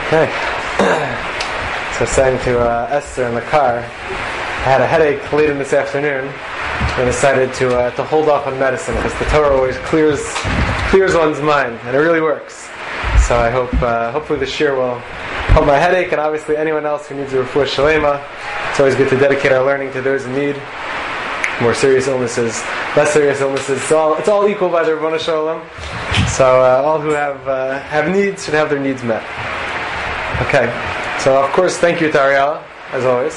Okay. So I was saying to Esther in the car, I had a headache late in this afternoon, and decided to hold off on medicine because the Torah always clears one's mind, and it really works. So I hope, hopefully, this year will help my headache, and obviously anyone else who needs a refuah shalema. It's always good to dedicate our learning to those in need. More serious illnesses, less serious illnesses. It's all equal by the Rebbeinu Shalom. So all who have needs should have their needs met. Okay. So of course, thank you to Ariella, as always,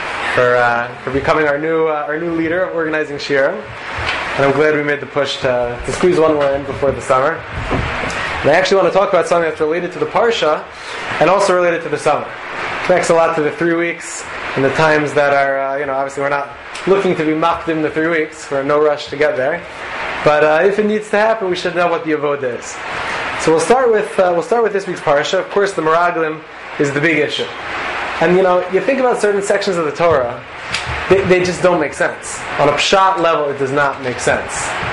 for becoming our new leader of organizing Shira. And I'm glad we made the push to squeeze one more in before the summer. And I actually want to talk about something that's related to the Parsha and also related to the summer. It connects a lot to the 3 weeks and the times that are, obviously we're not looking to be makdim the 3 weeks. We're in no rush to get there. But if it needs to happen, we should know what the avoda is. So we'll start with this week's Parsha. Of course, the Meraglim is the big issue. And you think about certain sections of the Torah, they just don't make sense. On a pshat level, it does not make sense.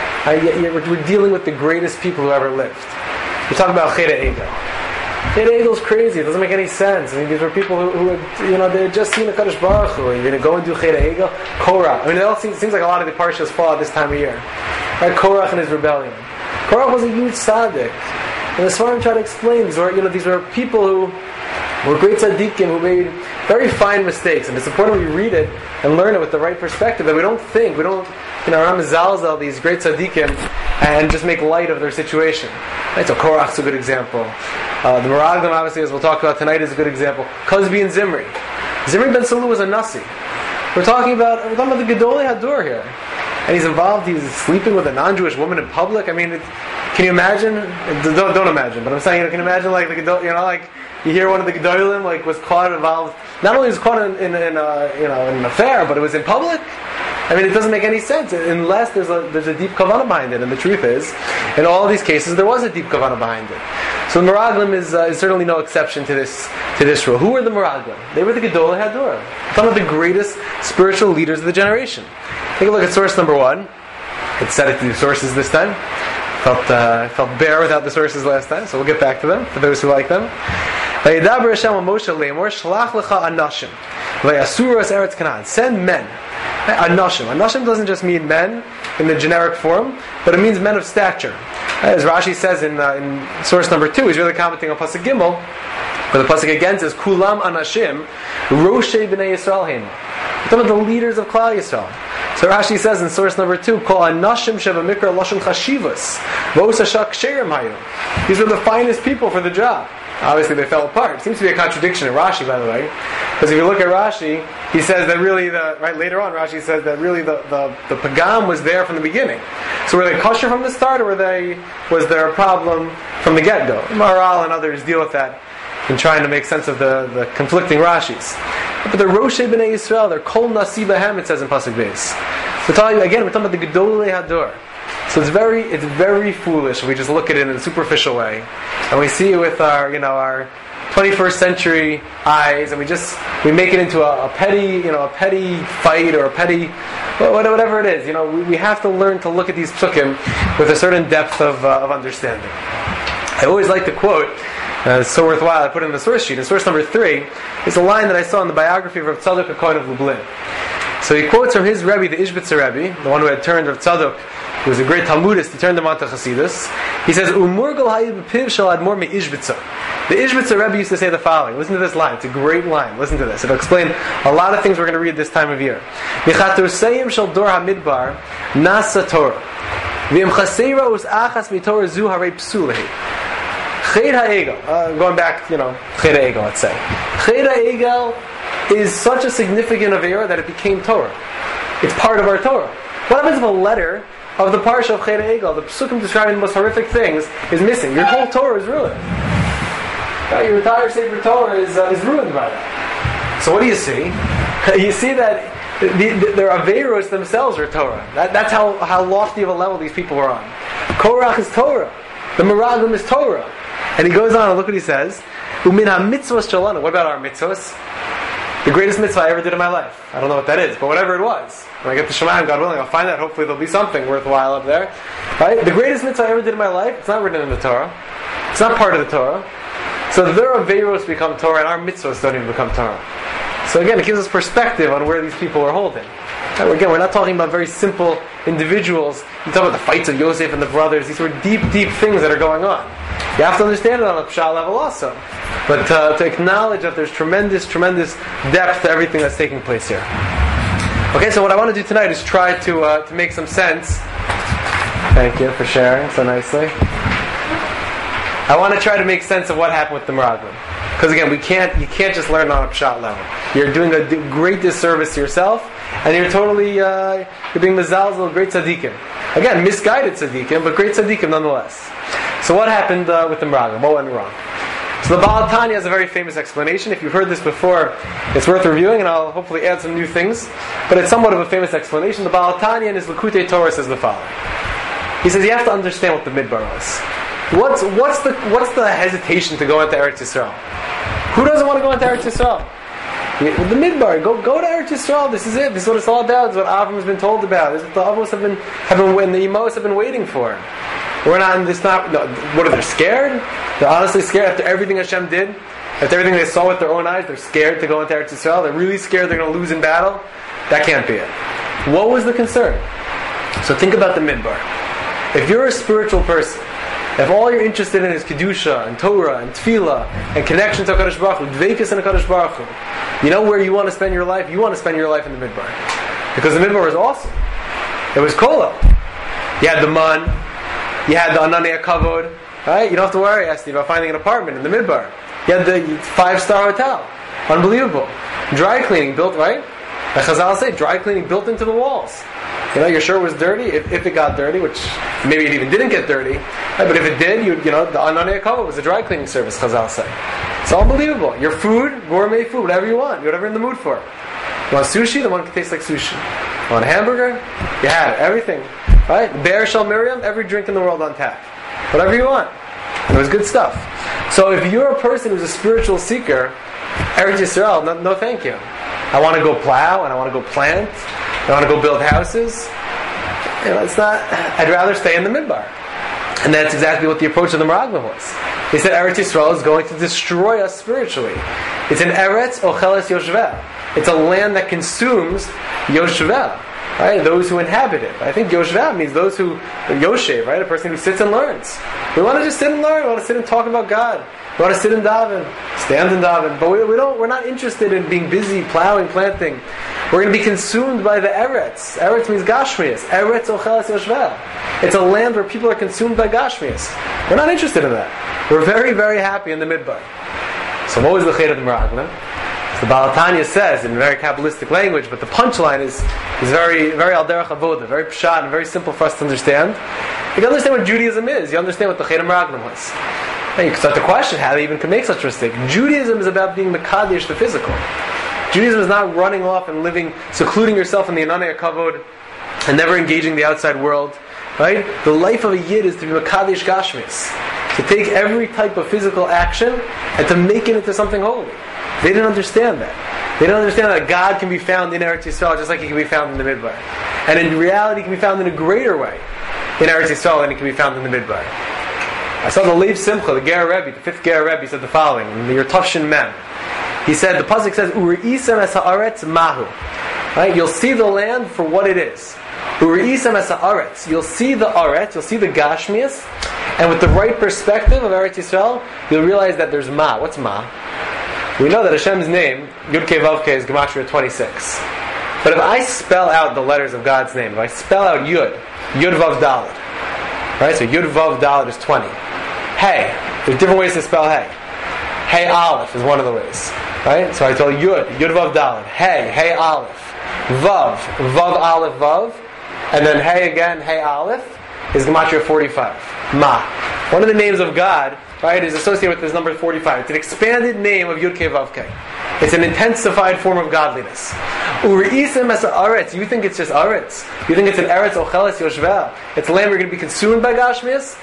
We're dealing with the greatest people who ever lived. We're talking about Cheder Egel. Cheder Egel's crazy. It doesn't make any sense. I mean, these were people who they had just seen the Kadosh Baruch Hu. You're going to go and do Cheder Egel? Korach. I mean, it all seems like a lot of the parshas fall at this time of year. Right? Korach and his rebellion. Korach was a huge tzaddik. And the Svarim try to explain, these were people who were great tzaddikim who made very fine mistakes, and it's important we read it and learn it with the right perspective, that we don't Ram Zalzal, these great tzaddikim, and just make light of their situation. Right? So Korach's a good example. The Meraglim, obviously, as we'll talk about tonight, is a good example. Kozbi and Zimri. Zimri ben Salu was a Nasi. We're talking about the Gedolei Hadur here. And he's sleeping with a non-Jewish woman in public. I mean, can you imagine? Don't imagine, but I'm saying, can you imagine, like the Gedolei, you hear one of the Gedolim was involved. Not only was caught in an affair, but it was in public. I mean, it doesn't make any sense unless there's a deep kavanah behind it. And the truth is, in all of these cases, there was a deep kavanah behind it. So the Meraglim is certainly no exception to this rule. Who were the Meraglim? They were the Gedolei Hadur, some of the greatest spiritual leaders of the generation. Take a look at source number 1. Let's set it to the sources this time. Felt bare without the sources last time, so we'll get back to them for those who like them. Vayidaber Hashem al Moshe le'emor shlach lecha anashim vayasuros eretz Canaan. Send men. Anashim. Anashim doesn't just mean men in the generic form, but it means men of stature. As Rashi says in source number 2, he's really commenting on Pasuk Gimel, where the Pasuk again says, Kulam anashim roshei b'nei Yisrael heima. Some of the leaders of Klal Yisrael. So Rashi says in source number 2, Kol anashim sheva mikra lashon chashivas v'os hashak sherim hayu. These were the finest people for the job. Obviously they fell apart. It seems to be a contradiction in Rashi, by the way. Because if you look at Rashi, he says that really later on Rashi says that really the pagam was there from the beginning. So were they kosher from the start, or was there a problem from the get-go? Maharal and others deal with that in trying to make sense of the conflicting Rashis. But the Roshei B'nai Yisrael, they're Kol Nasi B'hem, it says in Pasuk Beis. We're talking about the Gedolei Hadur. So it's very foolish if we just look at it in a superficial way, and we see it with our 21st century eyes, and we make it into a petty fight or a petty whatever it is. We have to learn to look at these psukim with a certain depth of understanding. I always like to quote. It's so worthwhile. I put it in the source sheet. In source number 3 is a line that I saw in the biography of Rav Tzadok HaKohen of Lublin. So he quotes from his Rebbe, the Ishbitzer Rebbe, the one who had turned Rav Tzadok, who was a great Talmudist, he turned him on to Chassidus. He says, Umurgal hayib piv shal admor me Ishbitzer. The Ishbitzer Rebbe used to say the following. Listen to this line. It's a great line. Listen to this. It'll explain a lot of things we're going to read this time of year. Michatur shal dor hamidbar nasa Torah. V'im chaseira us achas mitorah zu harei psulehi. Cheder Egel. Going back, Cheder Egel, let's say. Cheder Egel is such a significant avera that it became Torah. It's part of our Torah. What happens if a letter of the parsha of Cheder Egel, the psukim describing the most horrific things, is missing? Your whole Torah is ruined. Your entire Sefer Torah is ruined by that. So what do you see? You see that their averos themselves are Torah. That's how lofty of a level these people were on. Korach is Torah. The Meraglim is Torah. And he goes on, and look what he says. Umin ha-mitzvos shalanu. What about our mitzvos? The greatest mitzvah I ever did in my life. I don't know what that is, but whatever it was. When I get to Shemayim, God willing, I'll find out. Hopefully there'll be something worthwhile up there. Right? The greatest mitzvah I ever did in my life, it's not written in the Torah. It's not part of the Torah. So their aveiros become Torah, and our mitzvahs don't even become Torah. So again, it gives us perspective on where these people are holding. Again, we're not talking about very simple individuals. You talk about the fights of Yosef and the brothers. These were deep, deep things that are going on. You have to understand it on a pshat level also. But to acknowledge that there's tremendous, tremendous depth to everything that's taking place here. Okay, so what I want to do tonight is try to make some sense. Thank you for sharing so nicely. I want to try to make sense of what happened with the Meraglim. Because again, you can't just learn on a pshat level. You're doing a great disservice to yourself, and you're totally you're being mezalzel great tzaddikim. Again, misguided tzaddikim, but great tzaddikim nonetheless. So what happened with the Meraglim? What went wrong? So the Baal Tanya has a very famous explanation. If you've heard this before, it's worth reviewing, and I'll hopefully add some new things. But it's somewhat of a famous explanation. The Baal Tanya in his Likutei Torah says the following. He says you have to understand what the Midbar was. What's the hesitation to go into Eretz Yisrael? Who doesn't want to go into Eretz Yisrael? The Midbar, go to Eretz Yisrael. This is it. This is what it's all about. This is what Avram has been told about. This is what the Avos have been the Imos have been waiting for. We're not in this. What are they scared? They're honestly scared after everything Hashem did, after everything they saw with their own eyes. They're scared to go into Eretz Yisrael. They're really scared they're going to lose in battle. That can't be it. What was the concern? So think about the Midbar. If you're a spiritual person, if all you're interested in is Kedusha and Torah and Tefillah and connection to HaKadosh Baruch Hu, Dveikus and HaKadosh Baruch Hu, you know where you want to spend your life? You want to spend your life in the Midbar. Because the Midbar was awesome. It was Kola. You had the Man, you had the Ananei Kavod, right? You don't have to worry, Esti, about finding an apartment in the Midbar. You had the 5-star hotel. Unbelievable. Dry cleaning built, right? Like Chazal say, dry cleaning built into the walls. Your shirt was dirty, if it got dirty, which maybe it even didn't get dirty, right? But if it did, the Ananei Kavod was a dry cleaning service, Chazal say. It's unbelievable. Your food, gourmet food, whatever you want, whatever you're in the mood for. You want sushi? The one can taste like sushi. You want a hamburger? You had it, everything. Right? Be'er Shel Miriam, every drink in the world on tap. Whatever you want. It was good stuff. So if you're a person who's a spiritual seeker, Eretz Yisrael, no thank you. I want to go plow, and I want to go plant, I want to go build houses. It's not. I'd rather stay in the Midbar. And that's exactly what the approach of the Meraglim was. They said Eretz Yisrael is going to destroy us spiritually. It's an Eretz Ocheles Yoshveh. It's a land that consumes Yoshveh, right? Those who inhabit it. I think Yoshveh means those who Yoshev, right? A person who sits and learns. We want to just sit and learn. We want to sit and talk about God. We want to sit and daven, stand and daven. But we're not interested in being busy plowing, planting. We're going to be consumed by the Eretz. Eretz means Gashmias. Eretz Ocheles Yoshveh. It's a land where people are consumed by Gashmias. We're not interested in that. We're very, very happy in the Midbar. So what was the Chet of the Meraglim? So the Baal Tanya says in very Kabbalistic language, but the punchline is very, very al derech avoda, very pshat and very simple for us to understand. You can understand what Judaism is. You understand what the Chet of Meraglim was. And you can start to question how they even can make such a mistake. Judaism is about being Mekadesh, the physical. Judaism is not running off and living, secluding yourself in the Ananei Kavod and never engaging the outside world. Right? The life of a Yid is to be Mekadesh Gashmis. To take every type of physical action and to make it into something holy. They didn't understand that. They didn't understand that God can be found in Eretz Yisrael just like He can be found in the Midbar. And in reality, He can be found in a greater way in Eretz Yisrael than He can be found in the Midbar. I saw the Lev Simcha, the Ger Rebbe, the 5th Ger Rebbe, said the following in the Yertavshin Mem. He said, the pasuk says, "Uri'isem es haaretz mahu." Right? You'll see the land for what it is. Uri'isem es haaretz. You'll see the aretz, you'll see the gashmias, and with the right perspective of Eretz Yisrael, you'll realize that there's ma. What's ma? We know that Hashem's name, Yud Kei Vav Kei, is Gematria 26. But if I spell out the letters of God's name, if I spell out Yud Vav Daled, right? So Yud Vav Daled is 20. Hey, there's different ways to spell hey. Hey Aleph is one of the ways, right? So I tell Yud Vav Daled. Hey Aleph. Vav Aleph Vav, and then hey again, hey Aleph is Gematria 45. Ma. One of the names of God, right, is associated with this number 45. It's an expanded name of Yud Kei Vav Kei. It's an intensified form of godliness. Uri'isem es haaretz. You think it's just aretz? You think it's an eretz ocheles yoshveh? It's a land where you're going to be consumed by gashmias?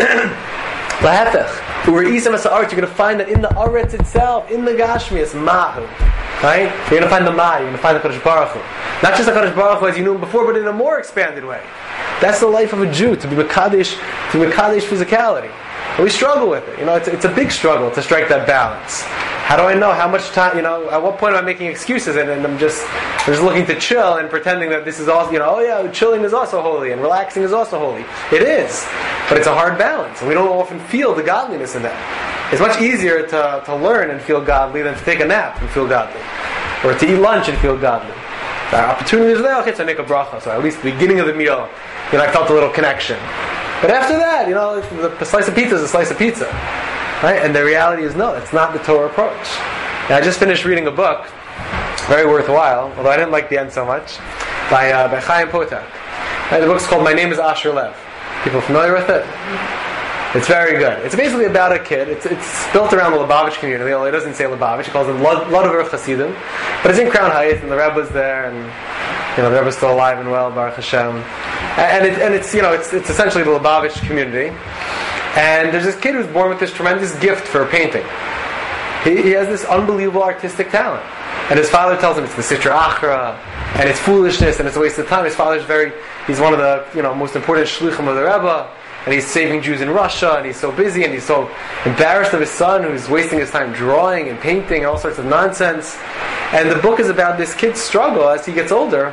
Lahefech. Uri'isem es haaretz. You're going to find that in the aretz itself, in the gashmias, mahu. Right? You're going to find the ma. You're going to find the Kadosh Baruch Hu. Not just the Kadosh Baruch Hu as you knew him before, but in a more expanded way. That's the life of a Jew, to be Mekadesh physicality. And we struggle with it. It's a big struggle to strike that balance. How do I know how much time, at what point am I making excuses and I'm just looking to chill and pretending that this is also, chilling is also holy and relaxing is also holy. It is. But it's a hard balance. And we don't often feel the godliness in that. It's much easier to learn and feel godly than to take a nap and feel godly. Or to eat lunch and feel godly. The opportunity is there, okay, so I make a bracha. So at least the beginning of the meal, I felt a little connection. But after that, the slice of pizza is a slice of pizza. Right? And the reality is, no, it's not the Torah approach. And I just finished reading a book, very worthwhile, although I didn't like the end so much, by Chaim Potok. Right? The book's called My Name is Asher Lev. People familiar with it? It's very good. It's basically about a kid. It's built around the Lubavitch community, although it doesn't say Lubavitch. It calls them Ludover Hasidim. But it's in Crown Heights, and the Rebbe's there, and the Rebbe's still alive and well, Baruch Hashem. And it's essentially the Lubavitch community. And there's this kid who's born with this tremendous gift for painting. He has this unbelievable artistic talent. And his father tells him it's the Sitra Achra, and it's foolishness, and it's a waste of time. His father's he's one of the most important shluchim of the Rebbe, and he's saving Jews in Russia, and he's so busy, and he's so embarrassed of his son who's wasting his time drawing and painting and all sorts of nonsense. And the book is about this kid's struggle as he gets older,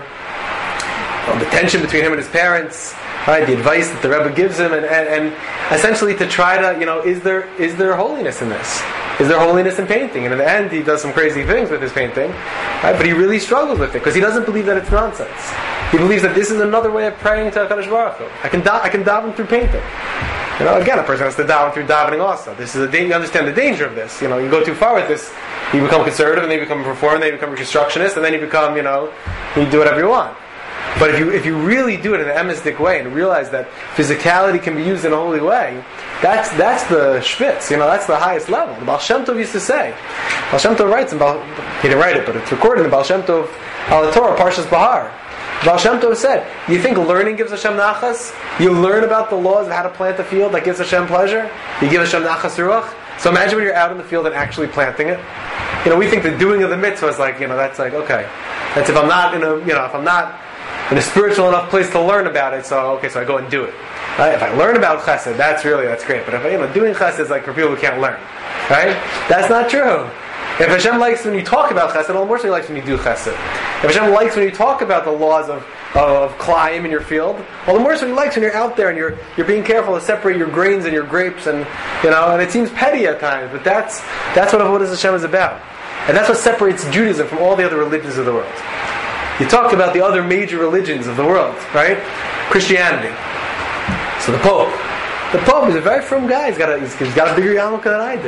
the tension between him and his parents, right? The advice that the Rebbe gives him, and essentially to try to, is there holiness in this? Is there holiness in painting? And in the end, he does some crazy things with his painting, right? But he really struggles with it because he doesn't believe that it's nonsense. He believes that this is another way of praying to HaKadosh Baruch Hu. I can daven through painting. Again, a person has to daven through davening also. This is you understand the danger of this. You go too far with this, you become conservative, and then you become a reformer, and then you become a constructionist, and then you become, you do whatever you want. But if you really do it in an emistic way and realize that physicality can be used in a holy way, that's the shpitz, that's the highest level. The Baal Shem Tov used to say, Baal Shem Tov writes, he didn't write it, but it's recorded in the Baal Shem Tov Al Torah, Parshas Bahar. Baal Shem Tov said, you think learning gives Hashem nachas? You learn about the laws of how to plant a field that gives Hashem pleasure? You give Hashem nachas ruach? So imagine when you're out in the field and actually planting it. We think the doing of the mitzvah is like, that's like, okay. That's if I'm not if I'm not in a spiritual enough place to learn about it, so I go and do it. Right? If I learn about chesed, that's great. But if doing chesed is like for people who can't learn, right? That's not true. If Hashem likes when you talk about chesed, all the more so He likes when you do chesed. If Hashem likes when you talk about the laws of Klayim in your field, all the more so He likes when you're out there and you're being careful to separate your grains and your grapes, and and it seems petty at times, but that's what Avodas Hashem is about, and that's what separates Judaism from all the other religions of the world. You talk about the other major religions of the world, right? Christianity. So the Pope is a very frum guy. He's got a bigger yarmulke than I do.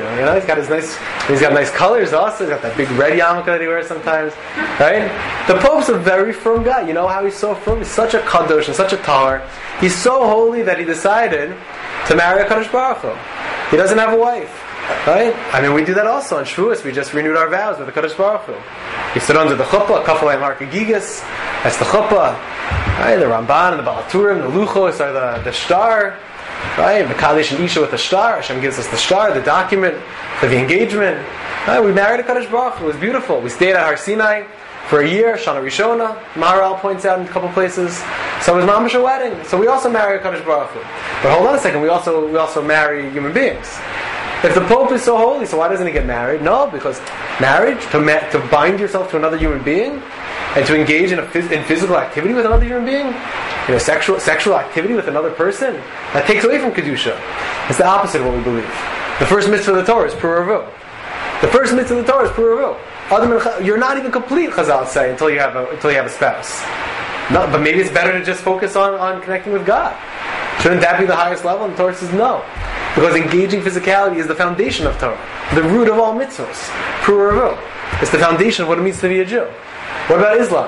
He's got nice colors also. He's got that big red yarmulke that he wears sometimes, right? The Pope's a very frum guy. You know how he's so frum? He's such a kadosh and such a tahor. He's so holy that he decided to marry a Kadosh Baruch Hu. He doesn't have a wife. Right? We do that also on Shavuos. We just renewed our vows with the Kadosh Baruch Hu. We stood under the chuppah, Kafalayim Harkagigas. That's the chuppah. Right? The Ramban and the Baal Turim, the Luchos are the star. Right? Mekadesh and Isha with the star. Hashem gives us the star, the document for the engagement. Right? We married a Kadosh Baruch Hu. It was beautiful. We stayed at Har Sinai for a year. Shana Rishona. Maharal points out in a couple places. So it was mamash a wedding. So we also marry a Kadosh Baruch Hu. But hold on a second. We also marry human beings. If the Pope is so holy, so why doesn't he get married? No, because marriage, to bind yourself to another human being, and to engage in physical activity with another human being, sexual activity with another person, that takes away from Kedusha. It's the opposite of what we believe. The first mitzvah of the Torah is Puravu. The first mitzvah of the Torah is Puravu. You're not even complete, Chazal say, until you have a spouse. No, but maybe it's better to just focus on connecting with God. Shouldn't that be the highest level? And the Torah says no. Because engaging physicality is the foundation of Torah. The root of all mitzvahs. Puravu. It's the foundation of what it means to be a Jew. What about Islam?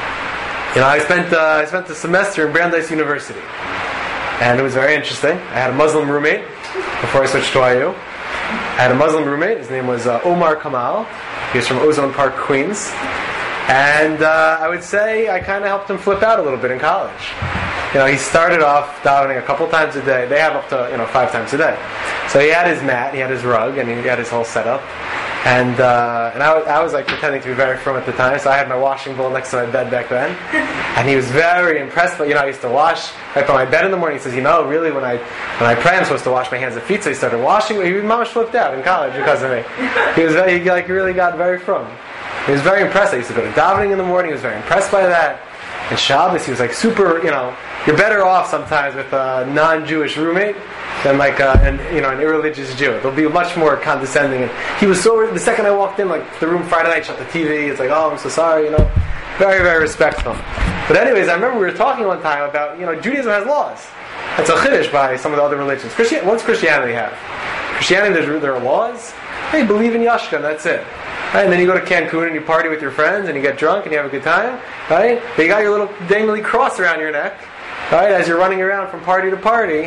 I spent a semester in Brandeis University. And it was very interesting. I had a Muslim roommate before I switched to IU. I had a Muslim roommate. His name was Omar Kamal. He was from Ozone Park, Queens. And I would say I kind of helped him flip out a little bit in college. He started off davening a couple times a day. They have up to 5 times a day. So he had his mat, he had his rug, and he had his whole setup. And I was like pretending to be very frum at the time, so I had my washing bowl next to my bed back then. And he was very impressed. But I used to wash right by my bed in the morning. He says, really, when I pray, I'm supposed to wash my hands and feet. So he started washing. He was mama flipped out in college because of me. He really got very frum. He was very impressed. I used to go to davening in the morning. He was very impressed by that. And Shabbos, he was like super. You're better off sometimes with a non-Jewish roommate than like an irreligious Jew. They'll be much more condescending. And he was so. The second I walked in, like the room Friday night, shut the TV. It's like, oh, I'm so sorry. Very, very respectful. But anyways, I remember we were talking one time about Judaism has laws. That's a chiddush by some of the other religions. What's Christianity have? Christianity, there are laws. Hey, believe in Yashka, and that's it. Right? And then you go to Cancun and you party with your friends and you get drunk and you have a good time. Right? But you got your little dangly cross around your neck. Right? As you're running around from party to party,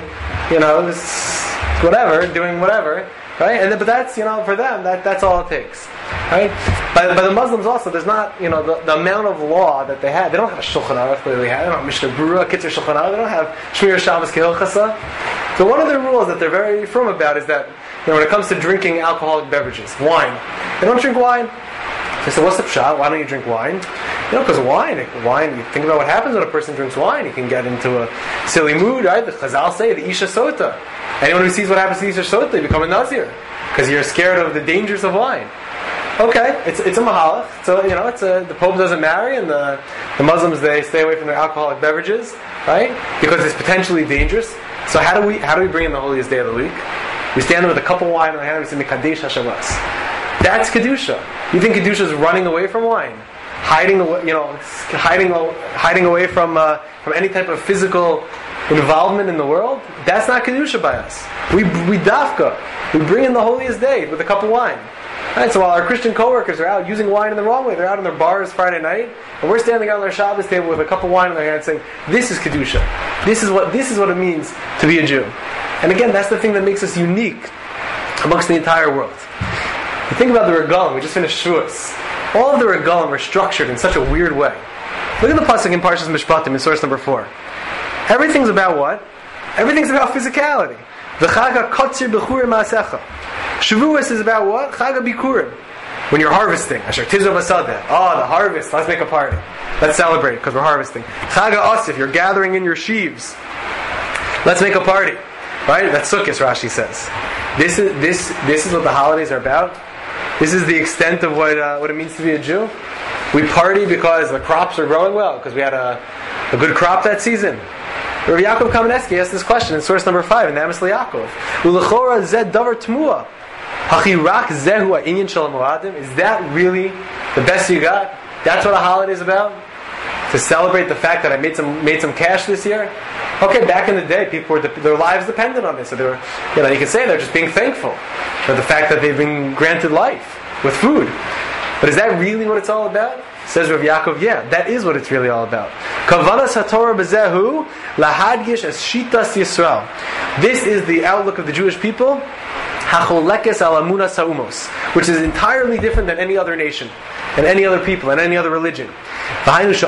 doing whatever. Right? But that's, for them, that's all it takes. Right? By the Muslims also, there's not, the amount of law that they have. They don't have a Shulchan Aruch, they don't have Mishnah Berurah, Kitzur Shulchan Aruch, they don't have Shmir Shabbos Kehilchasa. So one of the rules that they're very firm about is that, when it comes to drinking alcoholic beverages, wine, they don't drink wine. They say, what's the pshat? Why don't you drink wine? Because wine, you think about what happens when a person drinks wine. You can get into a silly mood, right? The Chazal say, the Isha Sota. Anyone who sees what happens to the Isha Sota, they become a Nazir. Because you're scared of the dangers of wine. Okay, it's a mahalach. So, the Pope doesn't marry, and the Muslims, they stay away from their alcoholic beverages, right? Because it's potentially dangerous. So how do we bring in the holiest day of the week? We stand there with a cup of wine in our hand and we say, Mekadesh HaShavas. That's Kedusha. You think Kedusha is running away from wine? Hiding away from any type of physical involvement in the world? That's not Kedusha by us. We dafka. We bring in the holiest day with a cup of wine. Right, so while our Christian co-workers are out using wine in the wrong way, they're out in their bars Friday night, and we're standing on our Shabbos table with a cup of wine in our hand saying, this is Kedusha. This is what it means to be a Jew. And again, that's the thing that makes us unique amongst the entire world. You think about the Regalim, we just finished Shavuos. All of the Regalim are structured in such a weird way. Look at the pasuk in Parshas Mishpatim in source number 4. Everything's about what? Everything's about physicality. V'chaga kotzir b'churim ma'asecha. Shavuos is about what? Chaga bikurim. When you're harvesting. Asher tizu b'sadeh. Oh, the harvest. Let's make a party. Let's celebrate because we're harvesting. Chaga asif. You're gathering in your sheaves. Let's make a party. Right? That's Sukkot, Rashi says. This is what the holidays are about. This is the extent of what it means to be a Jew. We party because the crops are growing well, because we had a good crop that season. Rabbi Yaakov Kamenetsky asked this question in source number 5 in the Amos Yaakov. Ulechora zed davar tmua. Hachirak zehu ha'inyan shel moadim. Is that really the best you got? That's what a holiday is about? To celebrate the fact that I made some cash this year? Okay, back in the day, people their lives depended on this. So they were, you can say they're just being thankful for the fact that they've been granted life with food. But is that really what it's all about? Says Rav Yaakov, yeah, that is what it's really all about. Kavanas haTorah b'zehu lahadgish as shitas Yisrael. This is the outlook of the Jewish people, hacholekes al amunas ha'umos, which is entirely different than any other nation, and any other people, and any other religion. Gashmias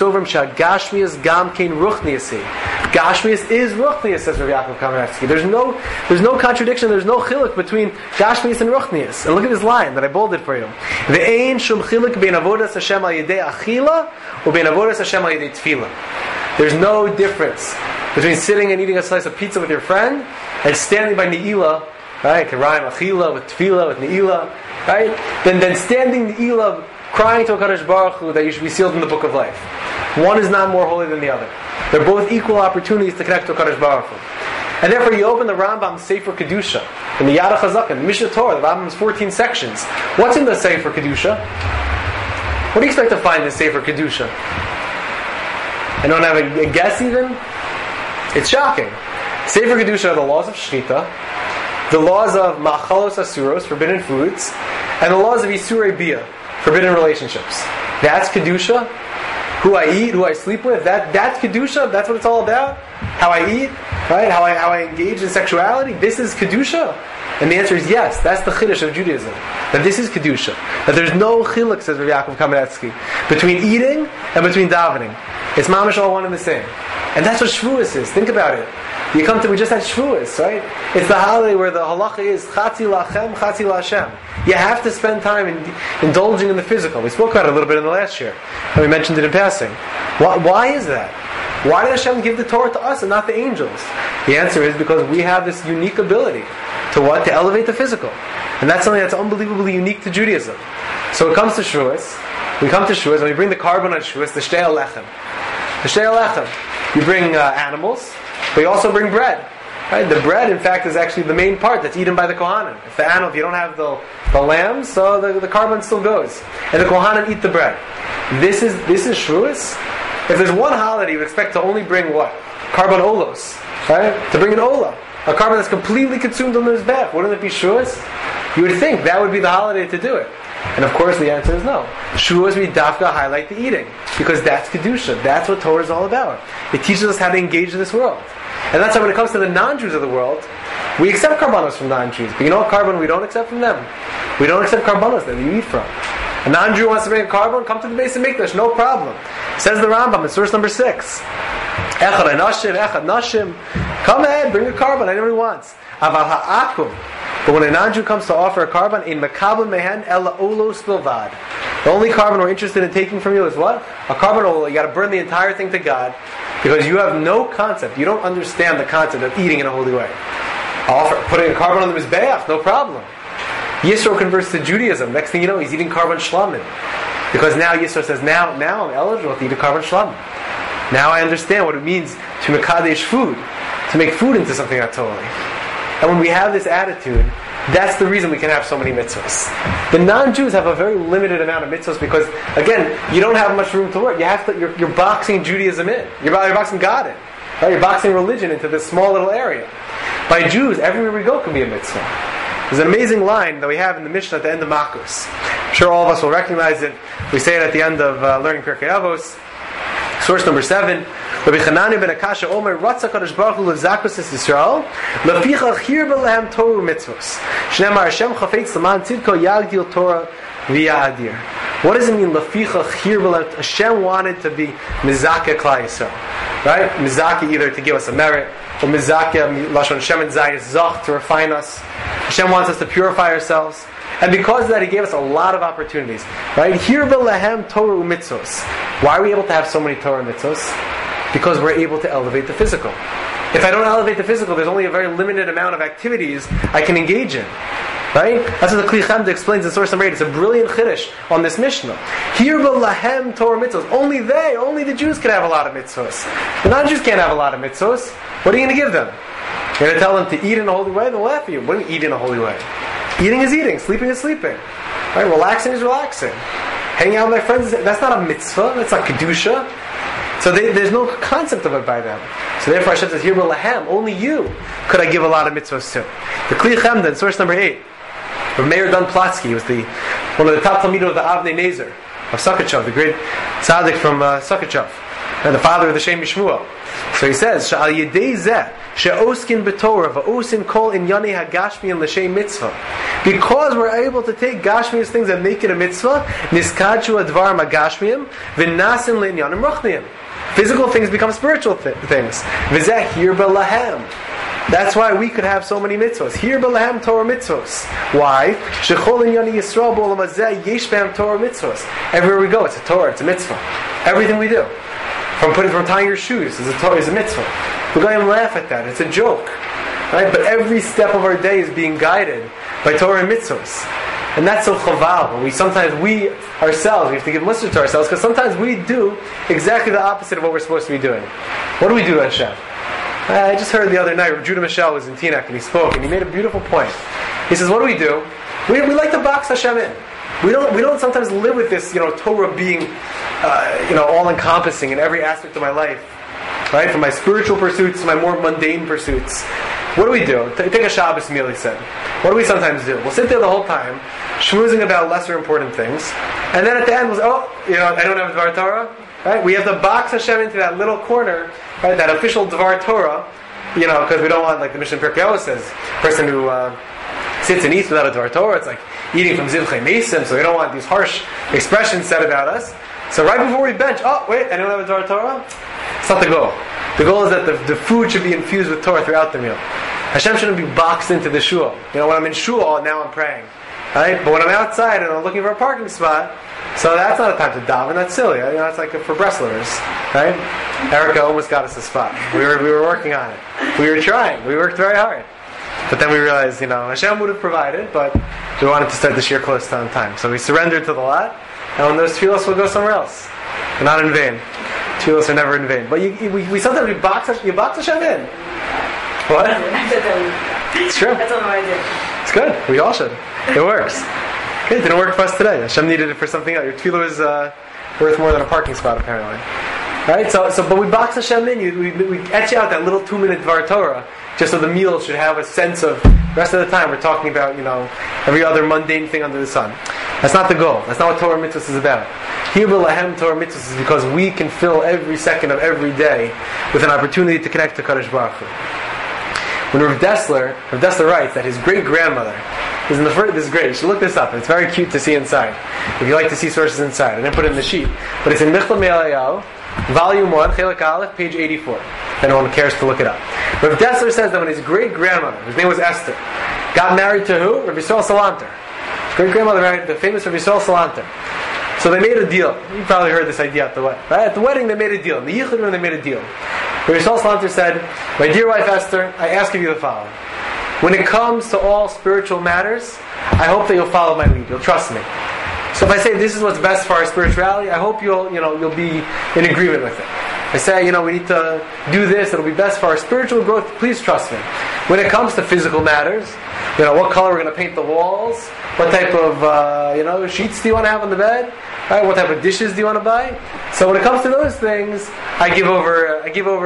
is ruchnias, says Rav Yaakov Kamenetsky. There's no contradiction, there's no chiluk between Gashmias and ruchnias. And look at this line that I bolded for you. Ve'ein shum chiluk bein avodas Hashem al yedei achila or bein avodas Hashem al yedei tefillah. There's no difference between sitting and eating a slice of pizza with your friend and standing by Ne'ilah, right? Can rhyme achila with tefillah with Ne'ilah, right? Then standing Ne'ilah, crying to HaKadosh Baruch Hu that you should be sealed in the book of life. One is not more holy than the other. They're both equal opportunities to connect to HaKadosh Baruch Hu. And therefore you open the Rambam Sefer Kedusha, in the Yad HaChazaka, in the Mishnah Torah, the Rambam's 14 sections. What's in the Sefer Kedusha? What do you expect to find in Sefer Kedusha? I don't have a guess even? It's shocking. Sefer Kedusha are the laws of Shechita, the laws of Ma'achalos Asuros, forbidden foods, and the laws of Isurei Bia, forbidden relationships. That's Kedusha. Who I eat, who I sleep with, that's Kedusha. That's what it's all about. How I eat, right? How I engage in sexuality. This is Kedusha. And the answer is yes. That's the chiddush of Judaism. That this is Kedusha. That there's no chiluk, says Rav Yaakov Kamenetsky, between eating and between davening. It's mamash all one and the same. And that's what Shavuos is. Think about it. You come to, we just had Shavuos, right? It's the holiday where the halacha is Chatzi lachem, Chatzi laHashem. You have to spend time indulging in the physical. We spoke about it a little bit in the last year, and we mentioned it in passing. Why is that? Why did Hashem give the Torah to us and not the angels? The answer is because we have this unique ability to what? To elevate the physical. And that's something that's unbelievably unique to Judaism. So it comes to Shavuos. We come to Shavuos and we bring the carbon on Shavuos, the Shtei Alechem. The Shtei Alechem. You bring animals, but you also bring bread. Right? The bread, in fact, is actually the main part that's eaten by the Kohanim. If you don't have the lambs, so the carbon still goes. And the Kohanim eat the bread. This is Shavuos. If there's one holiday, you would expect to only bring what? Carbon olos. Right? To bring an olah. A carbon that's completely consumed on the Mizbech. Wouldn't it be Shavuos? You would think that would be the holiday to do it. And of course the answer is no. Shavuos we dafka highlight the eating. Because that's Kedusha. That's what Torah is all about. It teaches us how to engage in this world. And that's why when it comes to the non-Jews of the world, we accept karbanos from non-Jews. But you know what carbon we don't accept from them? We don't accept karbanos that you eat from. A non-Jew wants to bring a carbon, come to the base of Mikdash, no problem. Says the Rambam in source number 6. Echad nashim, echad nashim. Come ahead, bring a carbon, anyone who wants. Aval ha'akum. But when a non-Jew comes to offer a carbon, in makabel mehen ela olos bilvad. The only carbon we're interested in taking from you is what? A carbon olah. You got to burn the entire thing to God because you have no concept. You don't understand the concept of eating in a holy way. Putting a carbon on the mizbeach, no problem. Yisro converts to Judaism. Next thing you know, he's eating carbon shlamim. Because now Yisro says, now I'm eligible to eat a carbon shlamim. Now I understand what it means to mekadesh food, to make food into something that's holy. And when we have this attitude, that's the reason we can have so many mitzvahs. The non-Jews have a very limited amount of mitzvahs because, again, you don't have much room to work. You're boxing Judaism in. You're boxing God in. Right? You're boxing religion into this small little area. By Jews, everywhere we go can be a mitzvah. There's an amazing line that we have in the Mishnah at the end of Makos. I'm sure all of us will recognize it. We say it at the end of learning Pirkei Avos. Source number 7. Rabbi Chanani ben Akasha Omer Ratza Kadosh Baruch Hu L'Zakos Es Yisrael Leficha Chirba Lehem Torah Mitzvos Shneimar Hashem Chafetz L'man Tzidko Yagdil Torah V'Yadir. What does it mean? Leficha Chirba Lehem? Hashem wanted to be Mizaka Klal Yisrael, right? Mizaka either to give us a merit, or Mizaka Lashon Shem and Zayis Zach to refine us. Hashem wants us to purify ourselves. And because of that, He gave us a lot of opportunities. Right? Hirba Lehem Torah Mitzvos. Why are we able to have so many Torah Mitzvos? Because we're able to elevate the physical. If I don't elevate the physical, there's only a very limited amount of activities I can engage in. Right? That's what the Kli Chemda explains in source number 8. It's a brilliant chiddush on this Mishnah. Hirba Lahem Torah Mitzvos. Only the Jews can have a lot of mitzvos. The non-Jews can't have a lot of mitzvos. What are you going to give them? You're going to tell them to eat in a holy way? They'll laugh at you. What do you mean eat in a holy way? Eating is eating. Sleeping is sleeping. Right? Relaxing is relaxing. Hanging out with my friends, that's not a mitzvah. That's not kedusha. So there's no concept of it by them. So therefore Hashem says, Hirba Lahem, only you could I give a lot of mitzvahs to. The Kli Chemda in source number 8. Rav Meir Dan Platsky was one of the top Talmidim of the Avnei Nezer of Sakachev, the great tzaddik from Sakachev, and the father of the Shem Yishmuel. So he says, Sha'al yedei zeh she'oskin b'Torah v'osin kol inyanei hagashmi and l'shem mitzvah. Because we're able to take gashmius things and make it a mitzvah, niskachu advar magashmiim v'nasin le'inyanim ruchniim. Physical things become spiritual things. V'zeh hirba lahem. That's why we could have so many mitzvahs. Hirba lahem Torah mitzvahs. Why? Shechol inyani Yisrael b'olam hazeh yesh behem Torah mitzvahs. Everywhere we go, it's a Torah, it's a mitzvah. Everything we do. From tying your shoes is a mitzvah. We're going to laugh at that. It's a joke. Right? But every step of our day is being guided by Torah and mitzvahs. And that's so chaval. We ourselves, we have to give mussar to ourselves because sometimes we do exactly the opposite of what we're supposed to be doing. What do we do, Hashem? I just heard the other night, Judah Michel was in Teaneck and he spoke and he made a beautiful point. He says, what do? We like to box Hashem in. We don't sometimes live with this, Torah being, all-encompassing in every aspect of my life. Right? From my spiritual pursuits to my more mundane pursuits. What do we do? Take a Shabbos meal, he said. What do we sometimes do? We'll sit there the whole time, schmoozing about lesser important things, and then at the end we'll say, I don't have Dvar Torah. Right? We have to box Hashem into that little corner, right? That official Dvar Torah, because we don't want, like the Mishnah Pirkei Avos says, a person who sits and eats without a Dvar Torah, it's like eating from Zivchei Mesim, so we don't want these harsh expressions said about us. So right before we bench, I don't have a Dvar Torah. It's not the goal. The goal is that the food should be infused with Torah throughout the meal. Hashem shouldn't be boxed into the shul. When I'm in shul, now I'm praying. Right? But when I'm outside and I'm looking for a parking spot, so that's not a time to daven. That's silly. That's like for Breslovers, right? Erica almost got us a spot. We were working on it. We were trying. We worked very hard. But then we realized, Hashem would have provided, but we wanted to start this year close to on time. So we surrendered to the lot, and when those tefillos, we'll go somewhere else. They're not in vain. Tefillos are never in vain. But we sometimes box Hashem in. What? It's true. That's all I did. It's good. We all should. It works. Okay, it didn't work for us today. Hashem needed it for something else. Your tefillah is worth more than a parking spot, apparently. Right? But we box Hashem in. We etch out that little 2-minute Dvar Torah, just so the meal should have a sense of. The rest of the time, we're talking about every other mundane thing under the sun. That's not the goal. That's not what Torah Mitzvahs is about. Hibur Lahem Torah Mitzvahs is because we can fill every second of every day with an opportunity to connect to Kadosh Baruch Hu. When Rav Dessler writes that his great-grandmother is in the first, this is great, you should look this up, it's very cute to see inside, if you like to see sources inside. I didn't put it in the sheet, but it's in Michla Me'elayahu, Volume 1, Chelek Aleph, page 84, if anyone cares to look it up. Rav Dessler says that when his great-grandmother, whose name was Esther, got married to who? Rav Yisrael Salanter. His great-grandmother married the famous Rav Yisrael Salanter. So they made a deal. You probably heard this idea at the wedding. Right? At the wedding they made a deal. In the Yichud room they made a deal. Rav Yisrael Salanter said, "My dear wife Esther, I ask of you the following. When it comes to all spiritual matters, I hope that you'll follow my lead. You'll trust me. So if I say this is what's best for our spirituality, I hope you'll be in agreement with it. I say, we need to do this, it'll be best for our spiritual growth, please trust me. When it comes to physical matters, what color we're going to paint the walls, what type of sheets do you want to have on the bed, right? What type of dishes do you want to buy? So when it comes to those things, I give over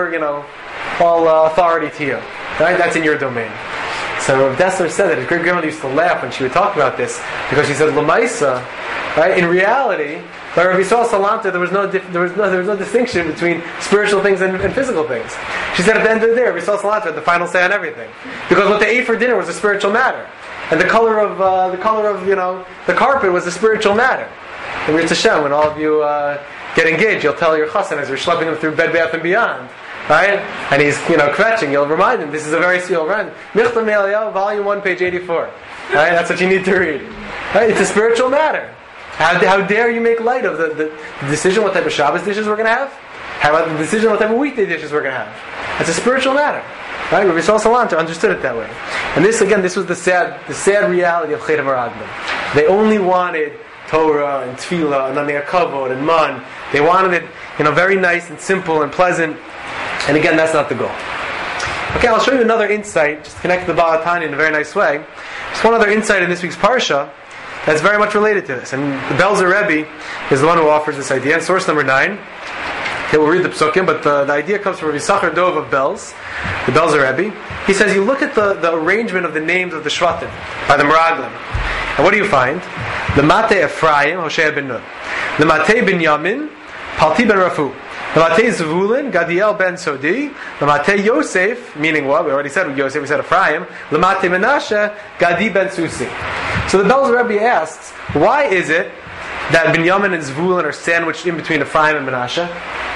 all authority to you. Right? That's in your domain." So Rav Dessler said that his great-grandmother used to laugh when she would talk about this, because she said, "L'maisa," right? In reality, by Rav Yisrael Salanter, there was no distinction between spiritual things and physical things. She said at the end of the day, Rav Yisrael Salanter had the final say on everything, because what they ate for dinner was a spiritual matter, and the color of the carpet was a spiritual matter. And Ritz Hashem, when all of you get engaged, you'll tell your chassan as you're schlepping him through Bed Bath and Beyond. Right? And he's, kvetching. You'll remind him, this is a very seal run. Michla Me'elayahu, Volume 1, page 84. Right? That's what you need to read. Right? It's a spiritual matter. How dare you make light of the decision what type of Shabbos dishes we're going to have? How about the decision what type of weekday dishes we're going to have? It's a spiritual matter. Right? Rav Yisrael Salanter understood it that way. And this was the sad reality of Cheder Meraglim. They only wanted Torah and Tefillah and Anei Kavod and Man. They wanted it, very nice and simple and pleasant. And again, that's not the goal. Okay, I'll show you another insight, just to connect the Baal HaTanya in a very nice way. Just one other insight in this week's Parsha that's very much related to this. And the Belzer Rebbe is the one who offers this idea. Source number 9. Okay, we'll read the psukim, but the idea comes from Rabbi Yisachar Dov of Belz, the Belzer Rebbe. He says, you look at the arrangement of the names of the Shvatim by the Meraglim. And what do you find? Lemate Ephraim, Hoshea ben Nun. Lemate Binyamin, Palti ben Rafu. Lemate Zvulun, Gadiel ben Sodi. Lemate Yosef, meaning what? We already said Yosef, we said Ephraim. Lemate Menashe, Gadi ben Susi. So the Belzer Rebbe asks, why is it that Binyamin and Zvulun are sandwiched in between Ephraim and Menashe?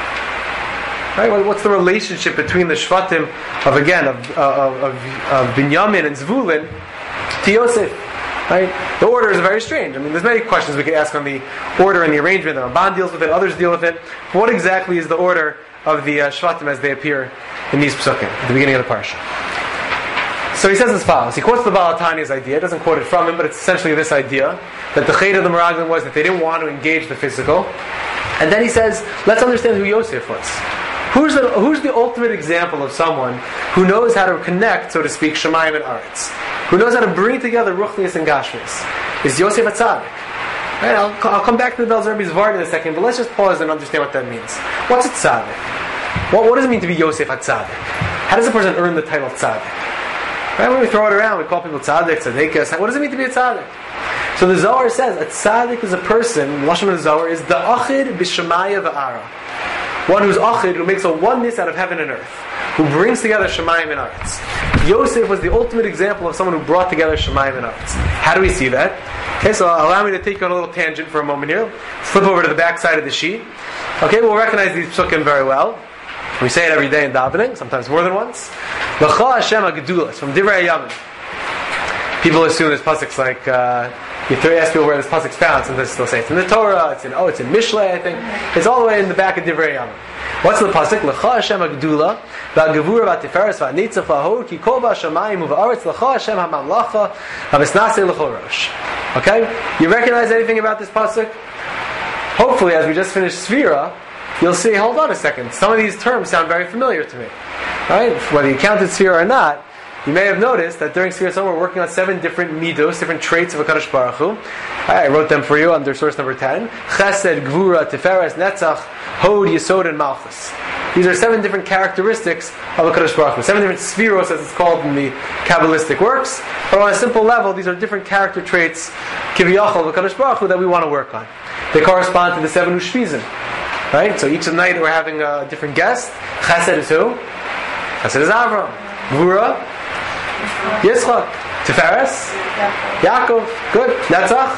Right? What's the relationship between the Shvatim of Binyamin and Zvulun to Yosef? Right? The order is very strange. There's many questions we could ask on the order and the arrangement. The Ramban deals with it, others deal with it. But what exactly is the order of the Shvatim as they appear in these psukim at the beginning of the parsha? So he says as follows. He quotes the Baal HaTanya's idea. He doesn't quote it from him, but it's essentially this idea that the Cheder of the Meraglim was that they didn't want to engage the physical. And then he says, let's understand who Yosef was. Who's the ultimate example of someone who knows how to connect, so to speak, Shemayim and Aretz? Who knows how to bring together Ruchnius and Gashmius? Is Yosef a tzaddik? Right, I'll come back to the Belzer Rebbe's Vard in a second, but let's just pause and understand what that means. What's a tzaddik? What does it mean to be Yosef a tzaddik? How does a person earn the title tzaddik? Right, when we throw it around, we call people tzaddik, tzaddikas. What does it mean to be a tzaddik? So the Zohar says a tzaddik is a person, Lashon of the Zohar, is the achid b'shemaya v'ara. One who's achid, who makes a oneness out of heaven and earth, who brings together Shemayim and Aretz. Yosef was the ultimate example of someone who brought together Shemayim and Aretz. How do we see that? Okay, so allow me to take you on a little tangent for a moment here. Flip over to the back side of the sheet. Okay, we'll recognize these psukim very well. We say it every day in davening, sometimes more than once. L'cha Hashem ha'gedulas, from Divrei Yamin. People assume this pasuk's like, you ask people where this pasuk's found, sometimes they'll say it's in the Torah, it's in Mishlei, I think. It's all the way in the back of Divrei Yamin. What's the pasuk? L'cha Hashem ha'gedula, v'ha'gevura v'ha'tiferes v'ha'nitzach v'ha'hod, ki kol v'ha'shamayim u'v'aretz, l'cha Hashem ha'mamlacha, ha'vesnasei l'chol rosh. Okay? You recognize anything about this pasuk? Hopefully, as we just finished Sfira, you'll see, hold on a second, some of these terms sound very familiar to me. Right? Whether you counted Sfira or not, you may have noticed that during Sfira we're working on 7 different midos, different traits of HaKadosh Baruch Hu. I wrote them for you under source number 10. Chesed, Gvura, Tiferes, Netzach, Hod, Yesod, and Malchus. These are 7 different characteristics of HaKadosh Baruch Hu. 7 different Sfiros, as it's called in the Kabbalistic works. But on a simple level, these are different character traits, Kiviyachal, of HaKadosh Baruch Hu, that we want to work on. They correspond to the 7 Ushvizim. Right? So each night we're having a different guest. Chesed is who? Chesed is Avram. Gvura, Yitzchak. Tiferes, Yaakov. Good. Netzach.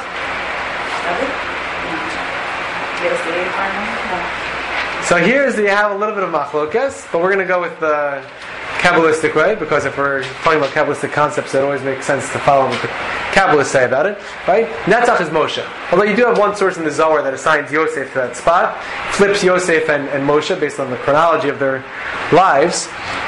So you have a little bit of machlokes, but we're going to go with the Kabbalistic way, because if we're talking about Kabbalistic concepts, it always makes sense to follow what the Kabbalists say about it. Right? Netzach is Moshe. Although you do have one source in the Zohar that assigns Yosef to that spot, flips Yosef and Moshe based on the chronology of their lives.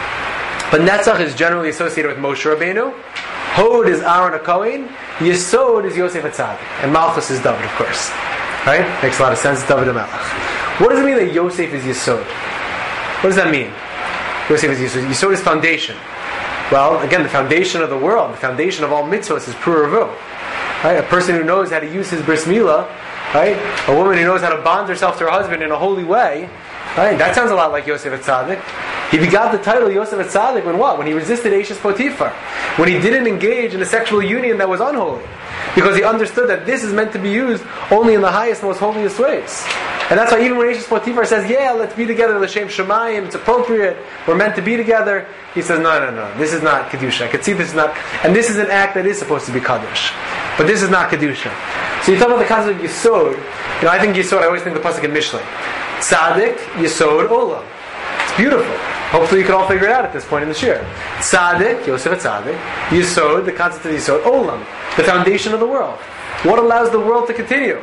But Netzach is generally associated with Moshe Rabbeinu. Hod is Aaron HaKohen. Yesod is Yosef HaTzadik. And Malchus is David, of course. Right? Makes a lot of sense. David HaMelech. What does it mean that Yosef is Yesod? What does that mean? Yosef is Yesod. Yesod is foundation. Well, again, the foundation of the world, the foundation of all mitzvahs is Puravu. Right? A person who knows how to use his bris milah, right? A woman who knows how to bond herself to her husband in a holy way, right? That sounds a lot like Yosef HaTzadik. He begot the title Yosef HaTzadik when what? When he resisted Eishes Potiphar. When he didn't engage in a sexual union that was unholy. Because he understood that this is meant to be used only in the highest, most holiest ways. And that's why even when Eishes Potiphar says, yeah, let's be together, L'Shem Shemayim, it's appropriate, we're meant to be together, he says, no, this is not Kedusha. I could see this is not, and this is an act that is supposed to be Kaddish. But this is not Kedusha. So you talk about the concept of Yesod, I think Yesod, I always think the pasuk in Mishlei. Tzadik, Yesod, Olam. It's beautiful. Hopefully you can all figure it out at this point in the shir. Tzadik, Yosef HaTzadik. Yesod, the concept of Yesod. Olam, the foundation of the world. What allows the world to continue?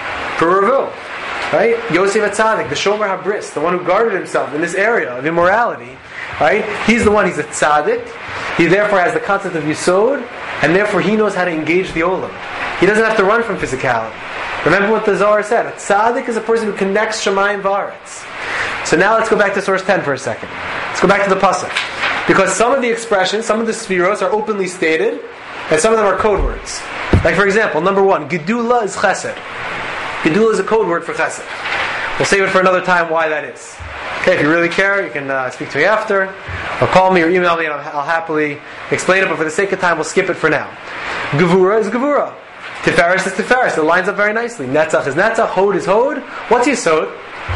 Puravu. Right? Yosef HaTzadik, the Shomer HaBris, the one who guarded himself in this area of immorality. Right? He's the one, he's a Tzadik. He therefore has the concept of Yesod, and therefore he knows how to engage the Olam. He doesn't have to run from physicality. Remember what the Zohar said. A Tzadik is a person who connects Shemayim V'aretz. So now let's go back to source 10 for a second. Let's go back to the pasuk. Because some of the expressions, some of the spheros are openly stated, and some of them are code words. Like for example, number 1, Gedula is Chesed. Gedula is a code word for Chesed. We'll save it for another time why that is. Okay, if you really care, you can speak to me after, or call me or email me, and I'll happily explain it, but for the sake of time, we'll skip it for now. Gevura is Gevura. Tiferes is Tiferes. It lines up very nicely. Netzach is Netzach. Hod is Hod. What's Yesod?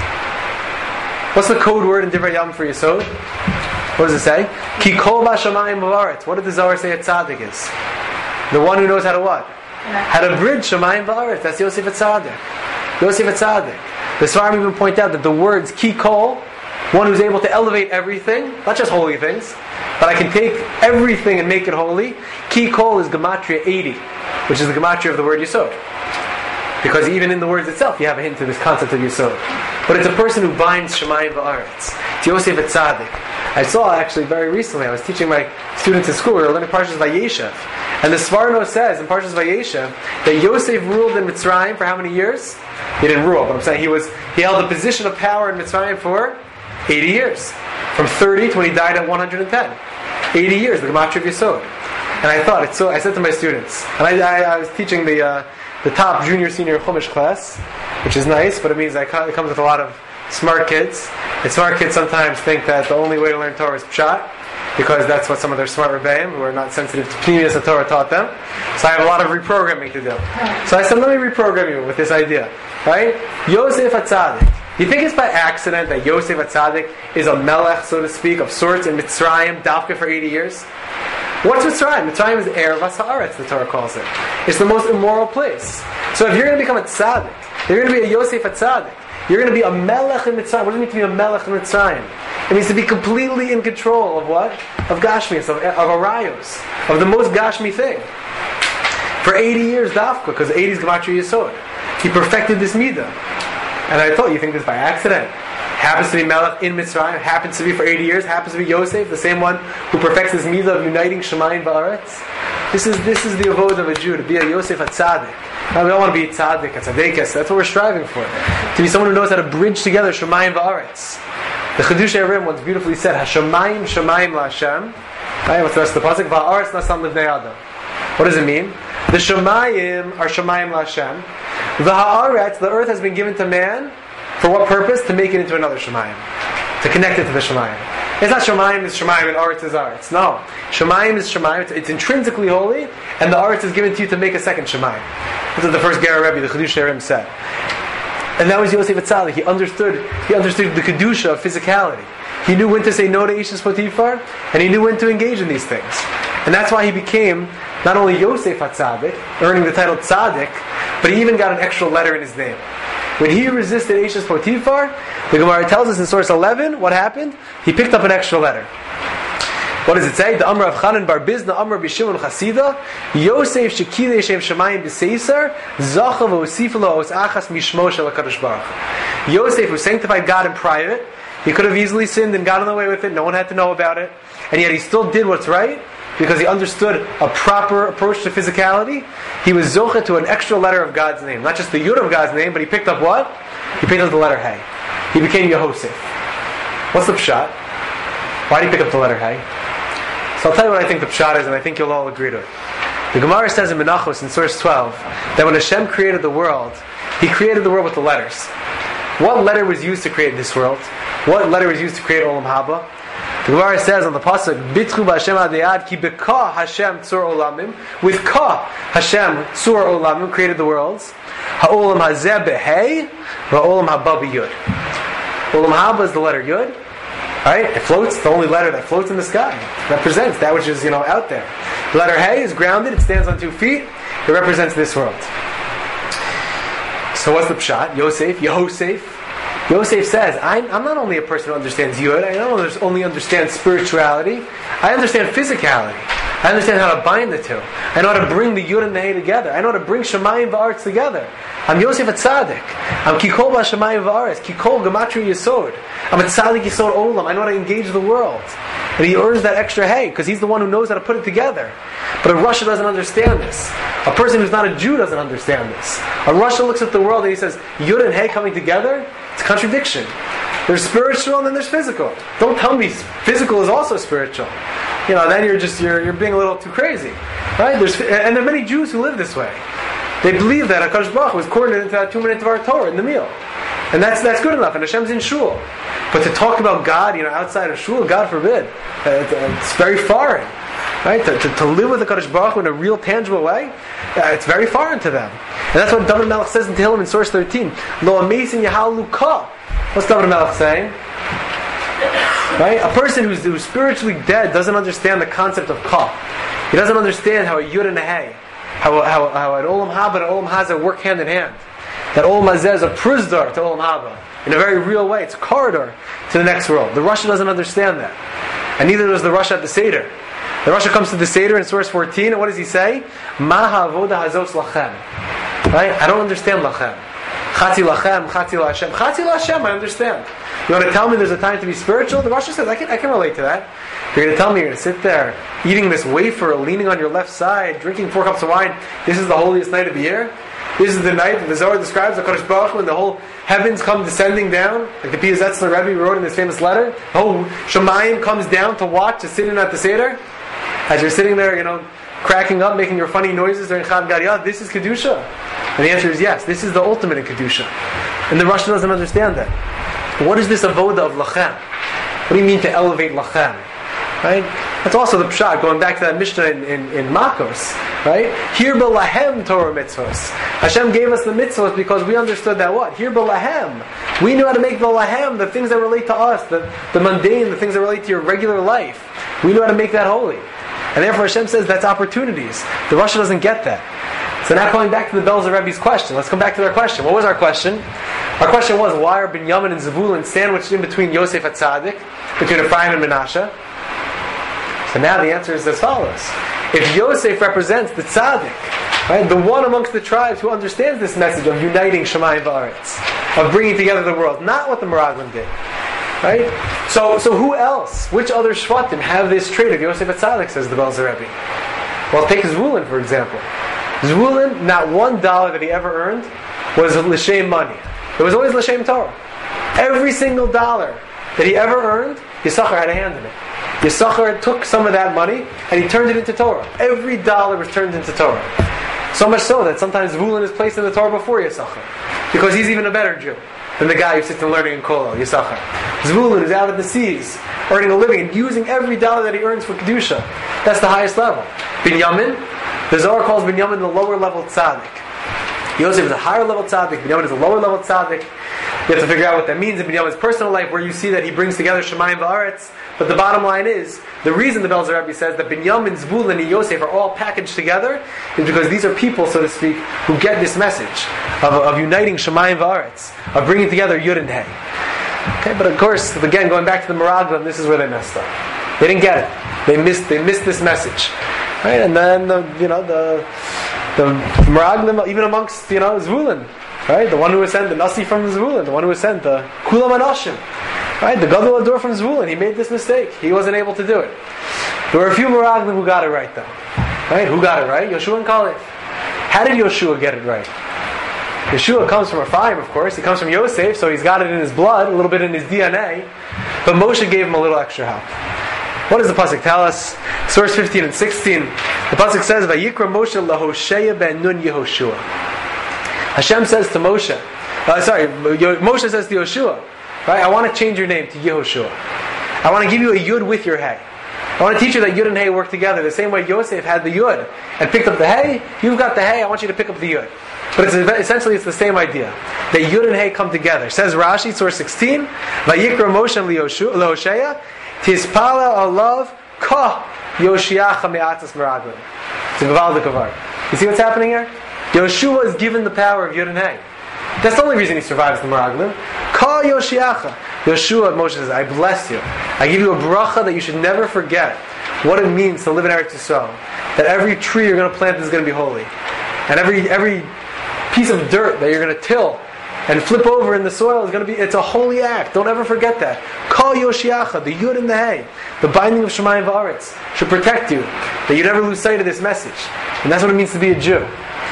What's the code word in Divrei Yam for Yesod? What does it say? Ki kol b'shamayim v'aretz. What did the Zohar say a tzaddik is? The one who knows how to what? How to bridge Shamayim v'aretz. That's Yosef HaTzadik. Yosef HaTzadik. The Svarim even point out that the words ki kol, one who's able to elevate everything, not just holy things, but I can take everything and make it holy. Ki kol is Gematria 80, which is the Gematria of the word Yesod. Because even in the words itself, you have a hint to this concept of Yesod. But it's a person who binds Shemayim v'aretz. It's Yosef HaTzadik. I saw actually very recently, I was teaching my students in school, we were learning Parshas Vayeshev. And the Svarno says in Parshas Vayeshev that Yosef ruled in Mitzrayim for how many years? He didn't rule, but I'm saying he held the position of power in Mitzrayim for 80 years. From 30 to when he died at 110. 80 years, the Gematria of Yesod. And I thought, I said to my students, and I was teaching the top junior, senior Chumash class, which is nice, but it means it comes with a lot of smart kids. And smart kids sometimes think that the only way to learn Torah is Pshat, because that's what some of their smart Rebbeim, who are not sensitive to Pnimius of Torah, taught them. So I have a lot of reprogramming to do. So I said, let me reprogram you with this idea. Right? Yosef HaTzadik. You think it's by accident that Yosef HaTzadik is a melech, so to speak, of sorts in Mitzrayim, Dafka for 80 years? What's Mitzrayim? Mitzrayim is Erevas Haaretz, the Torah calls it. It's the most immoral place. So if you're going to become a tzaddik, you're going to be a Yosef HaTzadik, you're going to be a melech in Mitzrayim. What does it mean to be a melech in Mitzrayim? It means to be completely in control of what? Of Gashmias, of Arayos, of the most Gashmi thing. For 80 years, Dafka, because 80 is Gematria Yesod. He perfected this Midah. And I thought, you think this by accident? Happens to be Melech in Mitzrayim, happens to be for 80 years, happens to be Yosef, the same one who perfects this Midah of uniting Shemayim Va'aretz. This is the avodah of a Jew, to be a Yosef HaTzadik. Now, we don't want to be a Tzadik, a Tzaddikas, that's what we're striving for. To be someone who knows how to bridge together Shemayim Va'aretz. The Chedush Erim once beautifully said, HaShemayim Shemayim LaHashem. Right, what's the rest of the pasuk? Va'aretz Nasam Livnei Adam. What does it mean? The Shemayim are Shemayim LaHashem. The Haaretz, the earth has been given to man. For what purpose? To make it into another Shemayim. To connect it to the Shemayim. It's not Shemayim is Shemayim and Aretz is Aretz. No. Shemayim is Shemayim. It's intrinsically holy, and the Aretz is given to you to make a second Shemayim. This is the first Ger Rebbe, the Chedush Erim said. And that was Yosef Atzadik. He understood the Kedusha of physicality. He knew when to say no to Ishes Potiphar, and he knew when to engage in these things. And that's why he became not only Yosef Atzadik, earning the title Tzadik, but he even got an extra letter in his name. When he resisted Ishes Potiphar, the Gemara tells us in source 11, what happened? He picked up an extra letter. What does it say? The Amr of Chanan Bar Bizna, Amr Bishimon Chasida, Yosef Shekidei Shem Shemayim B'Seisar, Zachav Osifalo Os Achas Mishmo Shel HaKadosh Baruch Hu. Yosef, who sanctified God in private, he could have easily sinned and gotten away with it, no one had to know about it, and yet he still did what's right, because he understood a proper approach to physicality. He was zocha to an extra letter of God's name. Not just the yud of God's name, but he picked up what? He picked up the letter Hey. He became Yehosef. What's the pshat? Why did he pick up the letter Hey? So I'll tell you what I think the pshat is, and I think you'll all agree to it. The Gemara says in Menachos, in source 12, that when Hashem created the world, He created the world with the letters. What letter was used to create this world? What letter was used to create Olam Haba? The Gemara says on the pasuk, "Bitchu b'Hashem adayad ki b'ka Hashem tzur olamim." With ka Hashem tzur olamim created the worlds. Ha'olam hazeh b'hei, va'olam haba b'yud. Olam haba is the letter yud. Right? It floats. The only letter that floats in the sky. It represents that which is out there. The letter hey is grounded. It stands on 2 feet. It represents this world. So what's the pshat? Yosef. Yosef says, I'm not only a person who understands Yud, I don't only understand spirituality, I understand physicality. I understand how to bind the two. I know how to bring the Yud and the Hey together. I know how to bring Shemayim V'Aretz together. I'm Yosef Atzadik. I'm Kikol B'Shemayim V'Aretz. Kikol Gematria Yesod. I'm a Tzadik Yesod Olam. I know how to engage the world. And he earns that extra Hey, because he's the one who knows how to put it together. But a Russia doesn't understand this. A person who's not a Jew doesn't understand this. A Russia looks at the world and he says, Yud and Hey coming together? It's a contradiction. There's spiritual and then there's physical. Don't tell me physical is also spiritual. Then you're being a little too crazy, right? And there are many Jews who live this way. They believe that HaKadosh Baruch Hu was coordinated into that 2 minutes of our Torah in the meal, and that's good enough. And Hashem's in shul, but to talk about God, outside of shul, God forbid, it's very foreign, right? To live with HaKadosh Baruch Hu in a real, tangible way, it's very foreign to them. And that's what David Melech says in Tehillim in source 13. Lo amesin yahalu ka. What's David Melech saying? Right? A person who's spiritually dead doesn't understand the concept of ka. He doesn't understand how a yud and a hey, how an olam haba and an olam hazeh work hand in hand. That olam hazeh is a prizdar to olam haba in a very real way. It's a corridor to the next world. The Russia doesn't understand that, and neither does the Russia at the Seder. The Russia comes to the Seder in source 14, and what does he say? Ma ha'avoda hazos lachem. Right? I don't understand lachem. Chatzi lachem, chatzi la'Hashem. Chatzi la'Hashem, I understand. You want to tell me there's a time to be spiritual? The Russia says, I can relate to that. You're going to tell me you're going to sit there, eating this wafer, leaning on your left side, drinking 4 cups of wine. This is the holiest night of the year? This is the night that the Zohar describes, the HaKadosh Baruch Hu, when the whole heavens come descending down, like the Pia Zetzler Rebbe wrote in his famous letter. The whole Shemayim comes down to watch, to sit in at the Seder. As you're sitting there, cracking up, making your funny noises during Chag Gadya, this is Kedusha. And the answer is yes, this is the ultimate in Kedusha. And the Russian doesn't understand that. What is this avoda of lachem? What do you mean to elevate lachem? Right? That's also the pshat, going back to that Mishnah in Makos. Right? Here b'lahem Torah mitzvos. Hashem gave us the mitzvos because we understood that what? Here b'lahem. We knew how to make b'lahem, the things that relate to us, the mundane, the things that relate to your regular life. We knew how to make that holy. And therefore Hashem says that's opportunities. The Russia doesn't get that. So now going back to the Belzer Rebbe's question. Let's come back to their question. What was our question? Our question was, why are Binyamin and Zevulun sandwiched in between Yosef Atzadik? between Ephraim and Menashe? So now the answer is as follows. If Yosef represents the tzaddik, right, the one amongst the tribes who understands this message of uniting Shemayim v'aretz, of bringing together the world, not what the Meraglim did, right? So who else? Which other Shvatim have this trait of Yosef HaTzadik, says the Belzer Rebbe? Well, take Zvulun, for example. Zvulun, not $1 that he ever earned was l'shem money. It was always l'shem Torah. Every single dollar that he ever earned, Yisachar had a hand in it. Yisachar took some of that money and he turned it into Torah. Every dollar was turned into Torah. So much so that sometimes Zvulun is placed in the Torah before Yisachar, because he's even a better Jew than the guy who sits and learning in Kollel, Yisachar. Zvulun is out at the seas, earning a living and using every dollar that he earns for Kedusha. That's the highest level. Binyamin, the Zohar calls Binyamin the lower level tzaddik. Yosef is a higher level tzaddik, Binyamin is a lower level tzaddik. You have to figure out what that means in Binyamin's personal life, where you see that he brings together Shemayim v'aretz. But the bottom line is, the reason the Belzer Rebbe says that Binyamin, Zvulun, and Yosef are all packaged together is because these are people, so to speak, who get this message of uniting Shemayim v'aretz, of bringing together Yud and Hey. Okay, but of course, again, going back to the Meraglim, this is where they messed up. They didn't get it. They missed this message. Right? And then the Meraglim, even amongst Zvulun, right? The one who was sent, the Nasi from Zvulun, the one who was sent, the Kulam Anashim, right? The Gadol Ador from Zvulun, he made this mistake. He wasn't able to do it. There were a few Meraglim who got it right, though. Right? Who got it right? Yeshua and Caleb. How did Yeshua get it right? Yeshua comes from Ephraim, of course. He comes from Yosef, so he's got it in his blood, a little bit in his DNA. But Moshe gave him a little extra help. What does the pasuk tell us? Source 15 and 16. The pasuk says, "Vayikra Moshe laHosheya ben Nun Yehoshua." Hashem says to Moshe, Moshe says to Yeshua, right? I want to change your name to Yehoshua. I want to give you a Yud with your Hey. I want to teach you that Yud and Hey work together. The same way Yosef had the Yud and picked up the Hey, you've got the Hey, I want you to pick up the Yud. But essentially it's the same idea. That Yud and Hey come together. Says Rashi, source 16, Vayikra Moshe laHosheya, Tispala alav ka Yoshiacha me'atzas meraglim. It's a gavaldik kavar. You see what's happening here? Yoshua is given the power of Yud and Hey. That's the only reason he survives the meraglim. Ka Yoshiacha. Yoshua, Moshe says, I bless you. I give you a bracha that you should never forget what it means to live in Eretz Yisrael. That every tree you're going to plant is going to be holy. And every piece of dirt that you're going to till and flip over in the soil is going to be, it's a holy act. Don't ever forget that. Kol Yoshiacha, the Yud and the Hey, the binding of Shemayim v'aretz, should protect you. That you never lose sight of this message. And that's what it means to be a Jew.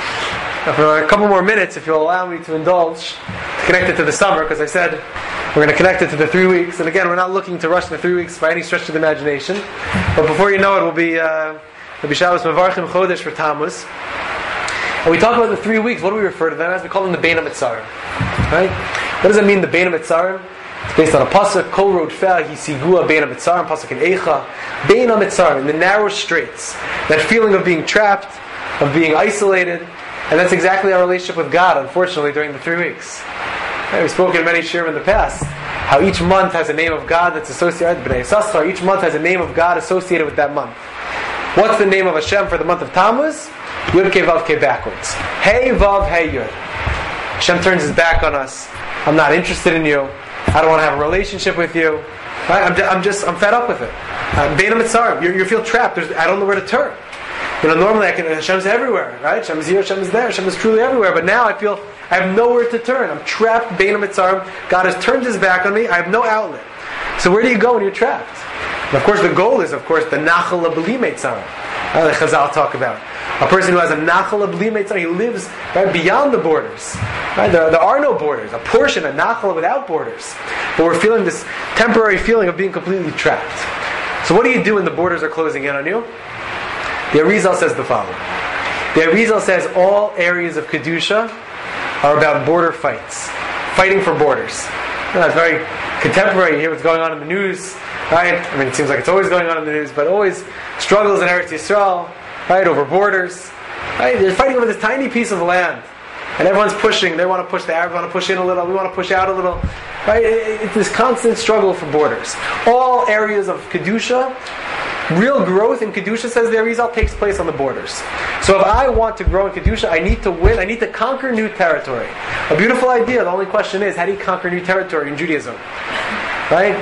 Now for a couple more minutes, if you'll allow me to indulge, to connect it to the summer, because I said we're going to connect it to the 3 weeks. And again, we're not looking to rush the 3 weeks by any stretch of the imagination. But before you know it, will be Shabbos Mevarchim Chodesh for Tammuz. And we talk about the 3 weeks. What do we refer to them as? We call them the Bein HaMitzarim. Right? What does that mean, the Bein HaMitzarim? It's based on a pasuk, Kol Rod Fer Hisigua Bein HaMitzarim, pasuk in Eicha. Bein HaMitzarim, in the narrow straits. That feeling of being trapped, of being isolated. And that's exactly our relationship with God, unfortunately, during the 3 weeks. Right? We've spoken in many shirim in the past, how each month has a name of God that's associated, B'nai Yissaschar, each month has a name of God associated with that month. What's the name of Hashem for the month of Tammuz? Yud Kei Vav Kei backwards. Hey Vav Hey Yud. Hashem turns his back on us. I'm not interested in you. I don't want to have a relationship with you. Right? I'm fed up with it. Bein HaMitzarim. You feel trapped. I don't know where to turn. Normally Hashem's everywhere, right? Hashem is here, Hashem is there, Hashem is truly everywhere. But now I feel I have nowhere to turn. I'm trapped. Bein HaMitzarim. God has turned his back on me. I have no outlet. So where do you go when you're trapped? And of course, the goal is, of course, the Nachal B'li Meitzarim. That Chazal talk about. A person who has a Nachal B'li Meitzarim, he lives right beyond the borders. Right? There are no borders. A portion, a Nachal without borders. But we're feeling this temporary feeling of being completely trapped. So what do you do when the borders are closing in on you? The Arizal says the following. The Arizal says all areas of Kedusha are about border fights. Fighting for borders. It's very contemporary. You hear what's going on in the news. Right? I mean, it seems like it's always going on in the news, but always struggles in Eretz Yisrael, right, over borders. Right? They're fighting over this tiny piece of land. And everyone's pushing. They want to push, the Arabs want to push in a little, we want to push out a little. Right? It's this constant struggle for borders. All areas of Kedusha, real growth in Kedusha, says the Arizal, takes place on the borders. So if I want to grow in Kedusha, I need to win, I need to conquer new territory. A beautiful idea. The only question is, how do you conquer new territory in Judaism? Right?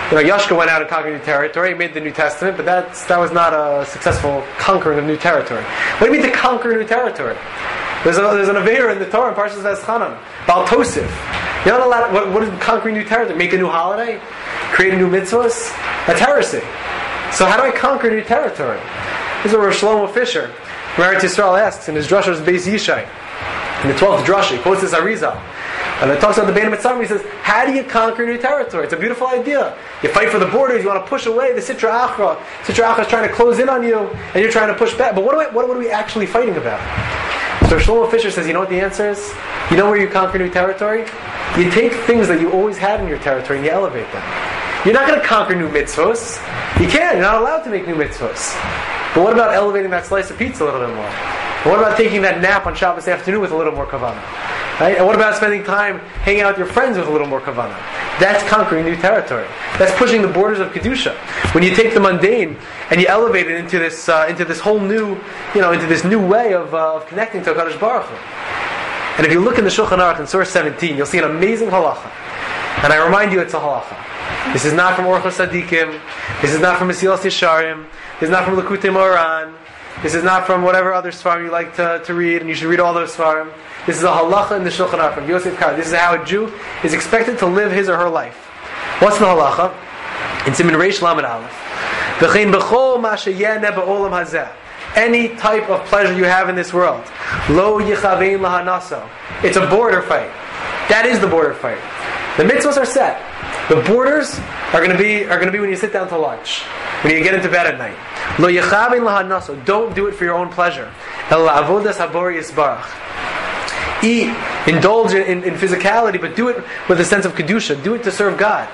Yashka went out and conquered new territory. He made the New Testament, but that was not a successful conquering of new territory. What do you mean to conquer new territory? There's an Aveira in the Torah in Parshas Vayeschanan, Baal Tosif. You're not allowed. What is conquering new territory? Make a new holiday? Create a new mitzvahs? That's heresy. So how do I conquer new territory? This is what Rosh Shlomo Fisher, Meretz Yisrael, asks in his Drashos Beis Yishai, in the 12th Drasha. He quotes this Arizal. And it talks about the Bein HaMetzarim. He says, how do you conquer new territory? It's a beautiful idea. You fight for the borders, you want to push away the Sitra Achra. Sitra Achra is trying to close in on you, and you're trying to push back. But what are we actually fighting about? So Shlomo Fisher says, you know what the answer is? You know where you conquer new territory? You take things that you always had in your territory and you elevate them. You're not going to conquer new mitzvahs. You can't. You're not allowed to make new mitzvahs. But what about elevating that slice of pizza a little bit more? And what about taking that nap on Shabbos afternoon with a little more kavanah? Right? And what about spending time hanging out with your friends with a little more kavanah? That's conquering new territory. That's pushing the borders of kedusha. When you take the mundane and you elevate it into this whole new, into this new way of connecting to HaKadosh Baruch Hu. And if you look in the Shulchan Aruch in Source 17, you'll see an amazing halacha. And I remind you, it's a halacha. This is not from Orchos Tzadikim. This is not from Mesilas Yesharim. This is not from Likutei Moharan. This is not from whatever other svarim you like to read, and you should read all those svarim. This is a halacha in the Shulchan Aruch from Yosef Kar. This is how a Jew is expected to live his or her life. What's the halacha? In Siman Reish Lamed Aleph. V'chein b'chol ma sheyeneh ba'olam hazeh. Any type of pleasure you have in this world, lo yichavein lahanaso. It's a border fight. That is the border fight. The mitzvahs are set. The borders are going to be when you sit down to lunch, when you get into bed at night. Lo yichavein lahanaso. Don't do it for your own pleasure. El avodas habori yisbarach. Eat, indulge in physicality, but do it with a sense of kedusha. Do it to serve God.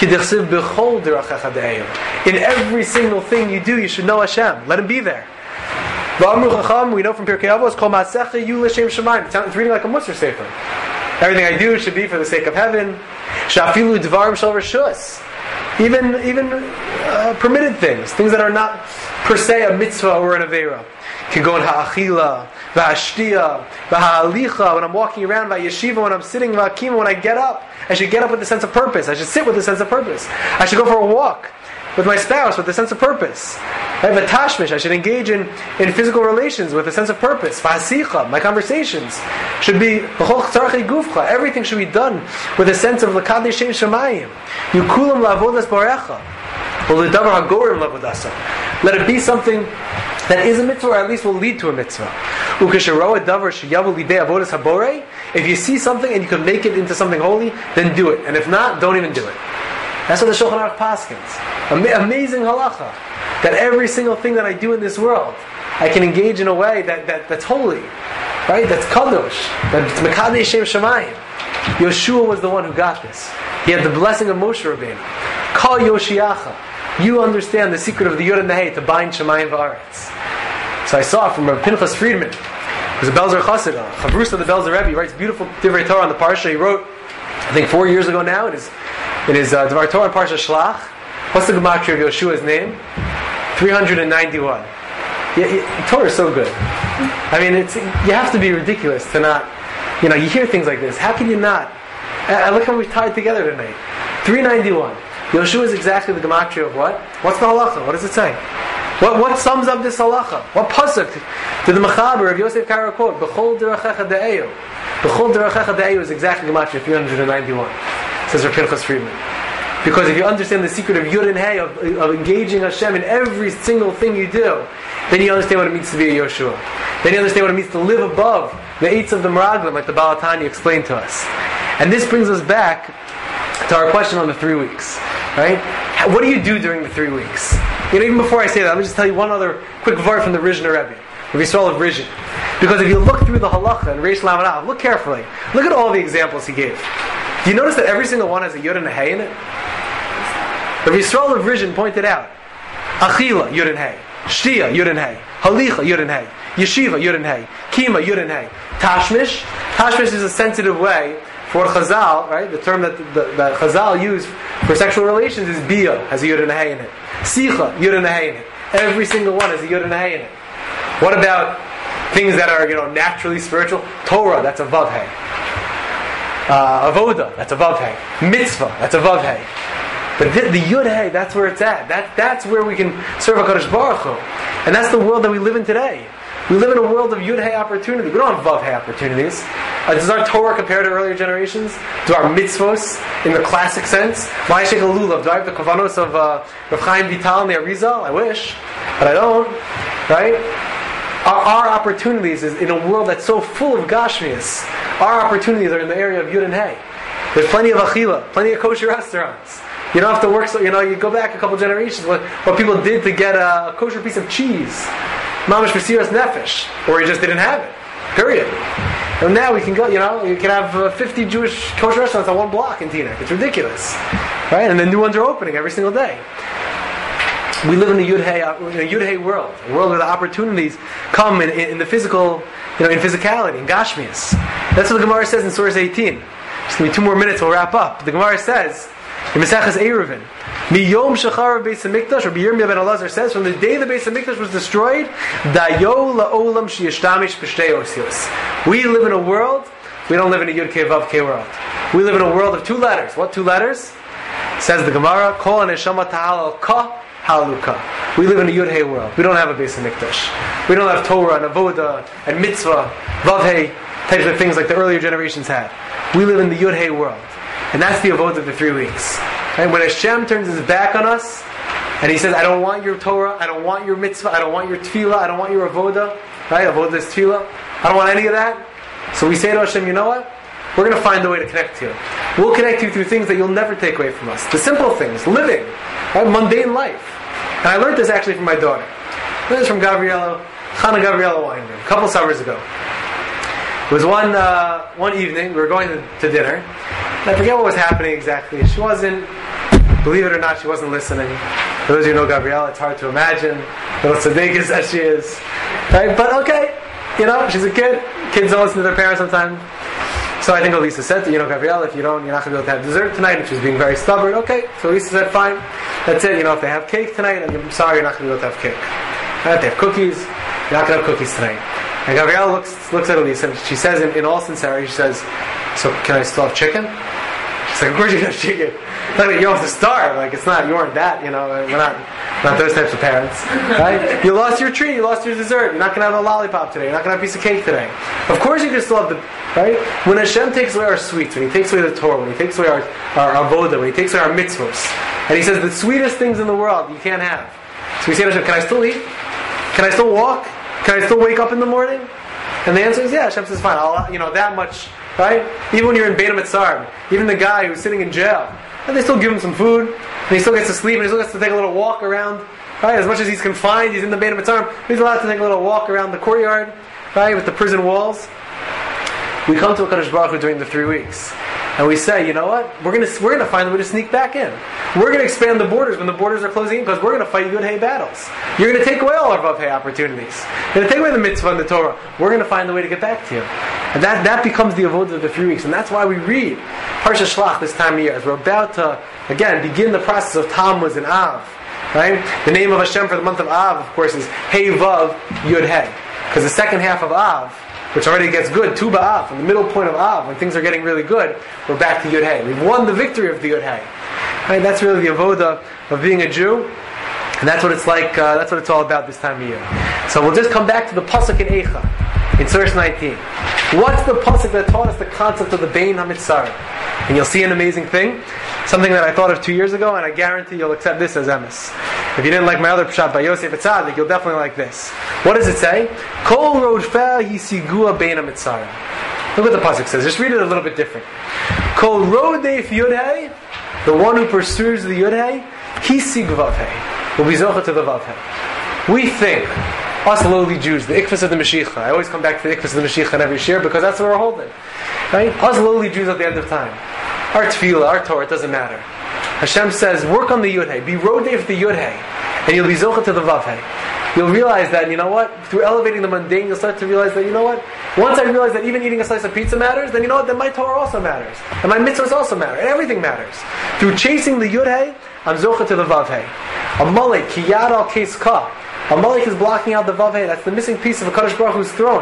In every single thing you do, you should know Hashem. Let Him be there. We know from Pirkei Avos, Kol Ma'asecha Yu L'Shem Shamayim. It's reading like a Musar Sefer. Everything I do should be for the sake of heaven. Shafilu Dvarim Shel Reshus. Even permitted things that are not per se a mitzvah or an aveira. Kigon ha'achila, v'hashtiya, v'ha'alicha. When I'm walking around, v'yeshiva, when I'm sitting, v'akima, when I get up, I should get up with a sense of purpose. I should sit with a sense of purpose. I should go for a walk with my spouse with a sense of purpose. I have a tashmish. I should engage in physical relations with a sense of purpose. V'hasicha, my conversations should be v'chol tzarchei gufcha. Everything should be done with a sense of l'kadesh shem shamayim. Yukulam la'avodas barecha. U'ledavar hagorim la'avodasa. Let it be something that is a mitzvah, or at least will lead to a mitzvah. If you see something and you can make it into something holy, then do it. And if not, don't even do it. That's what the Shulchan Aruch paskins. Amazing halacha. That every single thing that I do in this world, I can engage in a way that's holy. Right? That's kadosh. That's mekadesh shem shamayim. Yeshua was the one who got this. He had the blessing of Moshe Rabbeinu. Kal Yoshiacha. You understand the secret of the Yud and the Hey to bind Shemayim v'Aretz. So I saw from Pinchas Friedman, who's a Belzer Chassid, a Chavrus of the Belzer Rebbe. He writes beautiful Divrei Torah on the Parsha. He wrote, I think 4 years ago now, in his Divrei Torah on Parsha Shlach. What's the gematria of Yeshua's name? 391. Torah is so good. I mean, you have to be ridiculous to not, you hear things like this. How can you not? I look how we tied together tonight. 391. Yeshua is exactly the gematria of what? What's the halacha? What does it say? What sums up this halacha? What pasuk did the Mechaber of Yosef Karo quote? B'chol derachecha de'eyu. B'chol derachecha de'eyu is exactly gematria 391. Says Rav Pinchas Friedman. Because if you understand the secret of Yud and Hey, of engaging Hashem in every single thing you do, then you understand what it means to be a Yeshua. Then you understand what it means to live above the eights of the Meraglim, like the Baal HaTanya explained to us. And this brings us back to our question on the 3 weeks. Right? What do you do during the 3 weeks? Even before I say that, let me just tell you one other quick vart from the Rizhiner Rebbe, of Yisrael of Rizhin. Because if you look through the halacha and Reish Lamed Aleph, look carefully. Look at all the examples he gave. Do you notice that every single one has a Yud and a Hey in it? The Yisrael of Rizhin pointed out, Achila, Yud and Hey. Shtia, Yud and Hey. Halicha, Yud and Hey. Yeshiva, Yud and Hey. Kima, Yud and Hey. Tashmish. Tashmish is a sensitive way for Chazal, right? The term that Chazal used for sexual relations is Bia, has a Yud and a Hey in it. Sicha, Yud and a Hey in it. Every single one has a Yud and a Hey in it. What about things that are, naturally spiritual? Torah, that's a Vav Hey. Avoda, that's a Vav Hey. Mitzvah, that's a Vav Hey. But the Yud Hey, that's where it's at. That's where we can serve HaKadosh Baruch Hu. And that's the world that we live in today. We live in a world of Yud Hey opportunity. We don't have Vav Hey opportunities. Does our Torah compare to earlier generations? Do our mitzvos, in the classic sense? My Sheikh Lulav, do I have the kavanos of Rav Chaim Vital and the Arizal? I wish, but I don't. Right? Our opportunities is in a world that's so full of Gashmias. Our opportunities are in the area of Yud and Hey. There's plenty of achila, plenty of kosher restaurants. You don't have to work, so you go back a couple generations, what people did to get a kosher piece of cheese. Mamash Mesiras Nefesh. Or you just didn't have it. Period. And now we can go, you can have 50 Jewish kosher restaurants on one block in Teaneck. It's ridiculous. Right? And the new ones are opening every single day. We live in a Yud Hey world. A world where the opportunities come in the physical, in physicality, in Gashmias. That's what the Gemara says in Surah 18. Just give me 2 more minutes, we'll wrap up. The Gemara says, in Maseches Eruvin, Miyom Shachar Beis Hamikdash, or Yirmiyah ben Elazar says, from the day the Beis Hamikdash was destroyed, Dayo la'olam sheyishtamish b'shtei osios. We live in a world, we don't live in a Yud Kei Vav Kei world. We live in a world of 2 letters. What 2 letters? Says the Gemara, Kol HaNeshama Ta'al Ka Haluka. We live in a Yud Hey world. We don't have a Beis Hamikdash. We don't have Torah and Avoda and Mitzvah, Vav Hey, types of things like the earlier generations had. We live in the Yud Hey world. And that's the Avodah of the 3 weeks. And when Hashem turns his back on us, and he says, I don't want your Torah, I don't want your mitzvah, I don't want your tefillah, I don't want your avodah, right? Avodah is tefillah. I don't want any of that. So we say to Hashem, you know what? We're going to find a way to connect to you. We'll connect you through things that you'll never take away from us. The simple things, living, right? Mundane life. And I learned this actually from my daughter. I learned this from Chana Gabriella Weinberg, a couple summers ago. It was one evening, we were going to dinner, and I forget what was happening exactly. She wasn't, believe it or not, she wasn't listening. For those of you who know Gabriella, it's hard to imagine little tzaddikas that she is. Right? But okay, she's a kid. Kids don't listen to their parents sometimes. So I think Elisa said, Gabriella, if you don't, you're not going to be able to have dessert tonight. And she was being very stubborn. Okay, so Elisa said, fine. That's it. If they have cake tonight, I'm sorry, you're not going to be able to have cake. Right? If they have cookies, you're not going to have cookies tonight. And Gabriella looks at Elisa and she says, in all sincerity, she says, so can I still have chicken? She's like, of course you can have chicken. You don't have to starve. It's not, you aren't that, we're not those types of parents. Right? You lost your treat, you lost your dessert. You're not going to have a lollipop today. You're not going to have a piece of cake today. Of course you can still have the, right? When Hashem takes away our sweets, when He takes away the Torah, when He takes away our avodah, when He takes away our mitzvos, and He says the sweetest things in the world you can't have. So we say to Hashem, can I still eat? Can I still walk? Can I still wake up in the morning? And the answer is yeah. Hashem says fine. I'll, that much, right? Even when you're in Beit HaMetzar, even the guy who's sitting in jail, and they still give him some food, and he still gets to sleep, and he still gets to take a little walk around, right? As much as he's confined, he's in the Beit HaMetzar, he's allowed to take a little walk around the courtyard, right, with the prison walls. We come to HaKadosh Baruch Hu during the 3 weeks, and we say, you know what? We're going to find a way to sneak back in. We're going to expand the borders when the borders are closing in, because we're going to fight Yud Hey battles. You're going to take away all our Vav Hey opportunities. You're going to take away the mitzvah and the Torah. We're going to find a way to get back to you. And that becomes the avodah of the 3 weeks. And that's why we read Parsha Shlach this time of year, as we're about to, again, begin the process of Tammuz and Av. Right? The name of Hashem for the month of Av, of course, is Hey Vav Yud Hey. Because the second half of Av, which already gets good, Tu B'Av, from the middle point of Av, when things are getting really good, we're back to Yud Hey. We've won the victory of the Yud Hey. Right? That's really the avodah of being a Jew. And that's what it's like, that's what it's all about this time of year. So we'll just come back to the Pasuk in Eicha, in Surah 19. What's the Pasuk that taught us the concept of the Bein HaMitzar? And you'll see an amazing thing, something that I thought of 2 years ago, and I guarantee you'll accept this as emes. If you didn't like my other Pshat by Yosef Etzadik, you'll definitely like this. What does it say? Kol rodfeh hisigua bein HaMitzar. Look what the Pasuk says. Just read it a little bit different. Kol rodef Yud Hey, the one who pursues the Yud Hey, hisig Vav Hey, will be zocha to the Vav Hey. We think, us lowly Jews, the Ikvus of the Mashiach. I always come back to the Ikvus of the Mashiach in every shir because that's what we're holding. Right? Us lowly Jews at the end of time. Our tefillah, our Torah, it doesn't matter. Hashem says, work on the Yud Hey. Be rodei for the Yud Hey. And you'll be zocha to the Vav Hey. You'll realize that, you know what? Through elevating the mundane, you'll start to realize that, you know what? Once I realize that even eating a slice of pizza matters, then you know what? Then my Torah also matters. And my mitzvahs also matter. And everything matters. Through chasing the Yud Hey, I'm zocha to the Vav Hey. Amalek, ki yad al kes ka. Amalek is blocking out the Vav Hey. That's the missing piece of HaKadosh Baruch Hu's throne.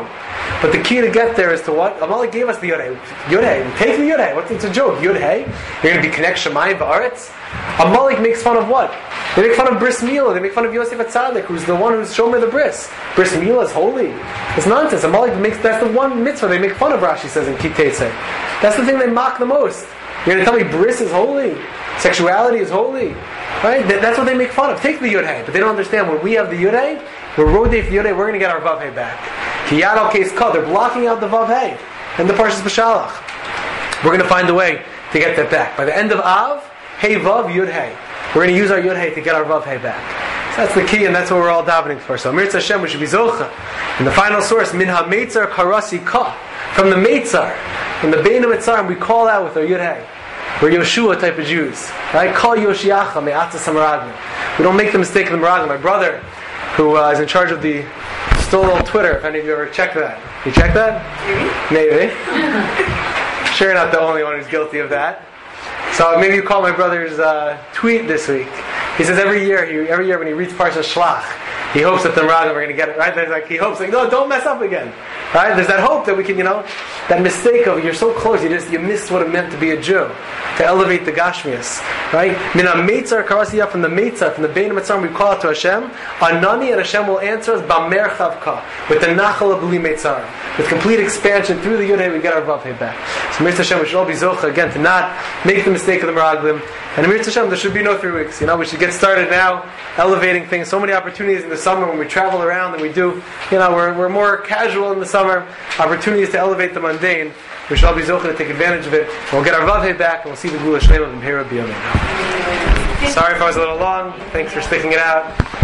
But the key to get there is to what? Amalek gave us the Yod Hey. Yod Hey. Take the Yod Hey. It's a joke. Yod Hey. You're going to be connect Shemayim Ba'aretz. Amalek makes fun of what? They make fun of Bris Milah. They make fun of Yosef HaTzadik, who's the one who's Shomer the Bris. Bris Milah is holy. It's nonsense. Amalek that's the one mitzvah they make fun of, Rashi says in Kiteitzeh. That's the thing they mock the most. You're going to tell me Bris is holy? Sexuality is holy? Right? That's what they make fun of. Take the Yod Hey. But they don't understand. When we have the Yod Hey, we're Rodei for Yod Hey, we're going to get our Vav Hey back. Kiyad al Case Kah. They're blocking out the Vav Hey in the Parshas B'Shalach. We're going to find a way to get that back. By the end of Av, Hey Vav Yod Hey. We're going to use our Yod Hey to get our Vav Hey back. So that's the key, and that's what we're all davening for. So Mirz Hashem, we should be Zocha. In the final source, Min HaMeitzar Karasi Kah. From the Meitzar, from the Bein HaMeitzar, we call out with our Yod Hey. We're Yoshua type of Jews. Right? Call Yoshiacha, Me'atzas HaMeraglim. We don't make the mistake of the Meraglim. My brother, who is in charge of the Stolol Twitter, if any of you ever checked that. You checked that? Maybe. Sure, you're not the only one who's guilty of that. So maybe you call my brother's tweet this week. He says every year when he reads Parshas Shlach, he hopes that the Meraglim are going to get it right. There's like he hopes, like, no, don't mess up again. Right? There's that hope that we can, that mistake of you're so close, you missed what it meant to be a Jew, to elevate the Gashmias. Right? Min HaMeitzar Karasi, from the Meitzar, from the Bein HaMeitzar, we call out to Hashem. Anani, and Hashem will answer us B'merchav Ka, with the Nachal of B'li Meitzar, with complete expansion through the Yod Hey, we get our Vav Hey back. So Mirz Hashem, we should all be Zocha again to not make the mistake of the Meraglim. And Mirz Hashem, there should be no 3 weeks. We should get started now, elevating things. So many opportunities in the summer when we travel around and we do. We're more casual in the summer. Opportunities to elevate the mundane. We should all be zocheh to take advantage of it. We'll get our Vav Hey back, and we'll see the Gula Shlema from here at B'Yamin. Sorry if I was a little long. Thanks for sticking it out.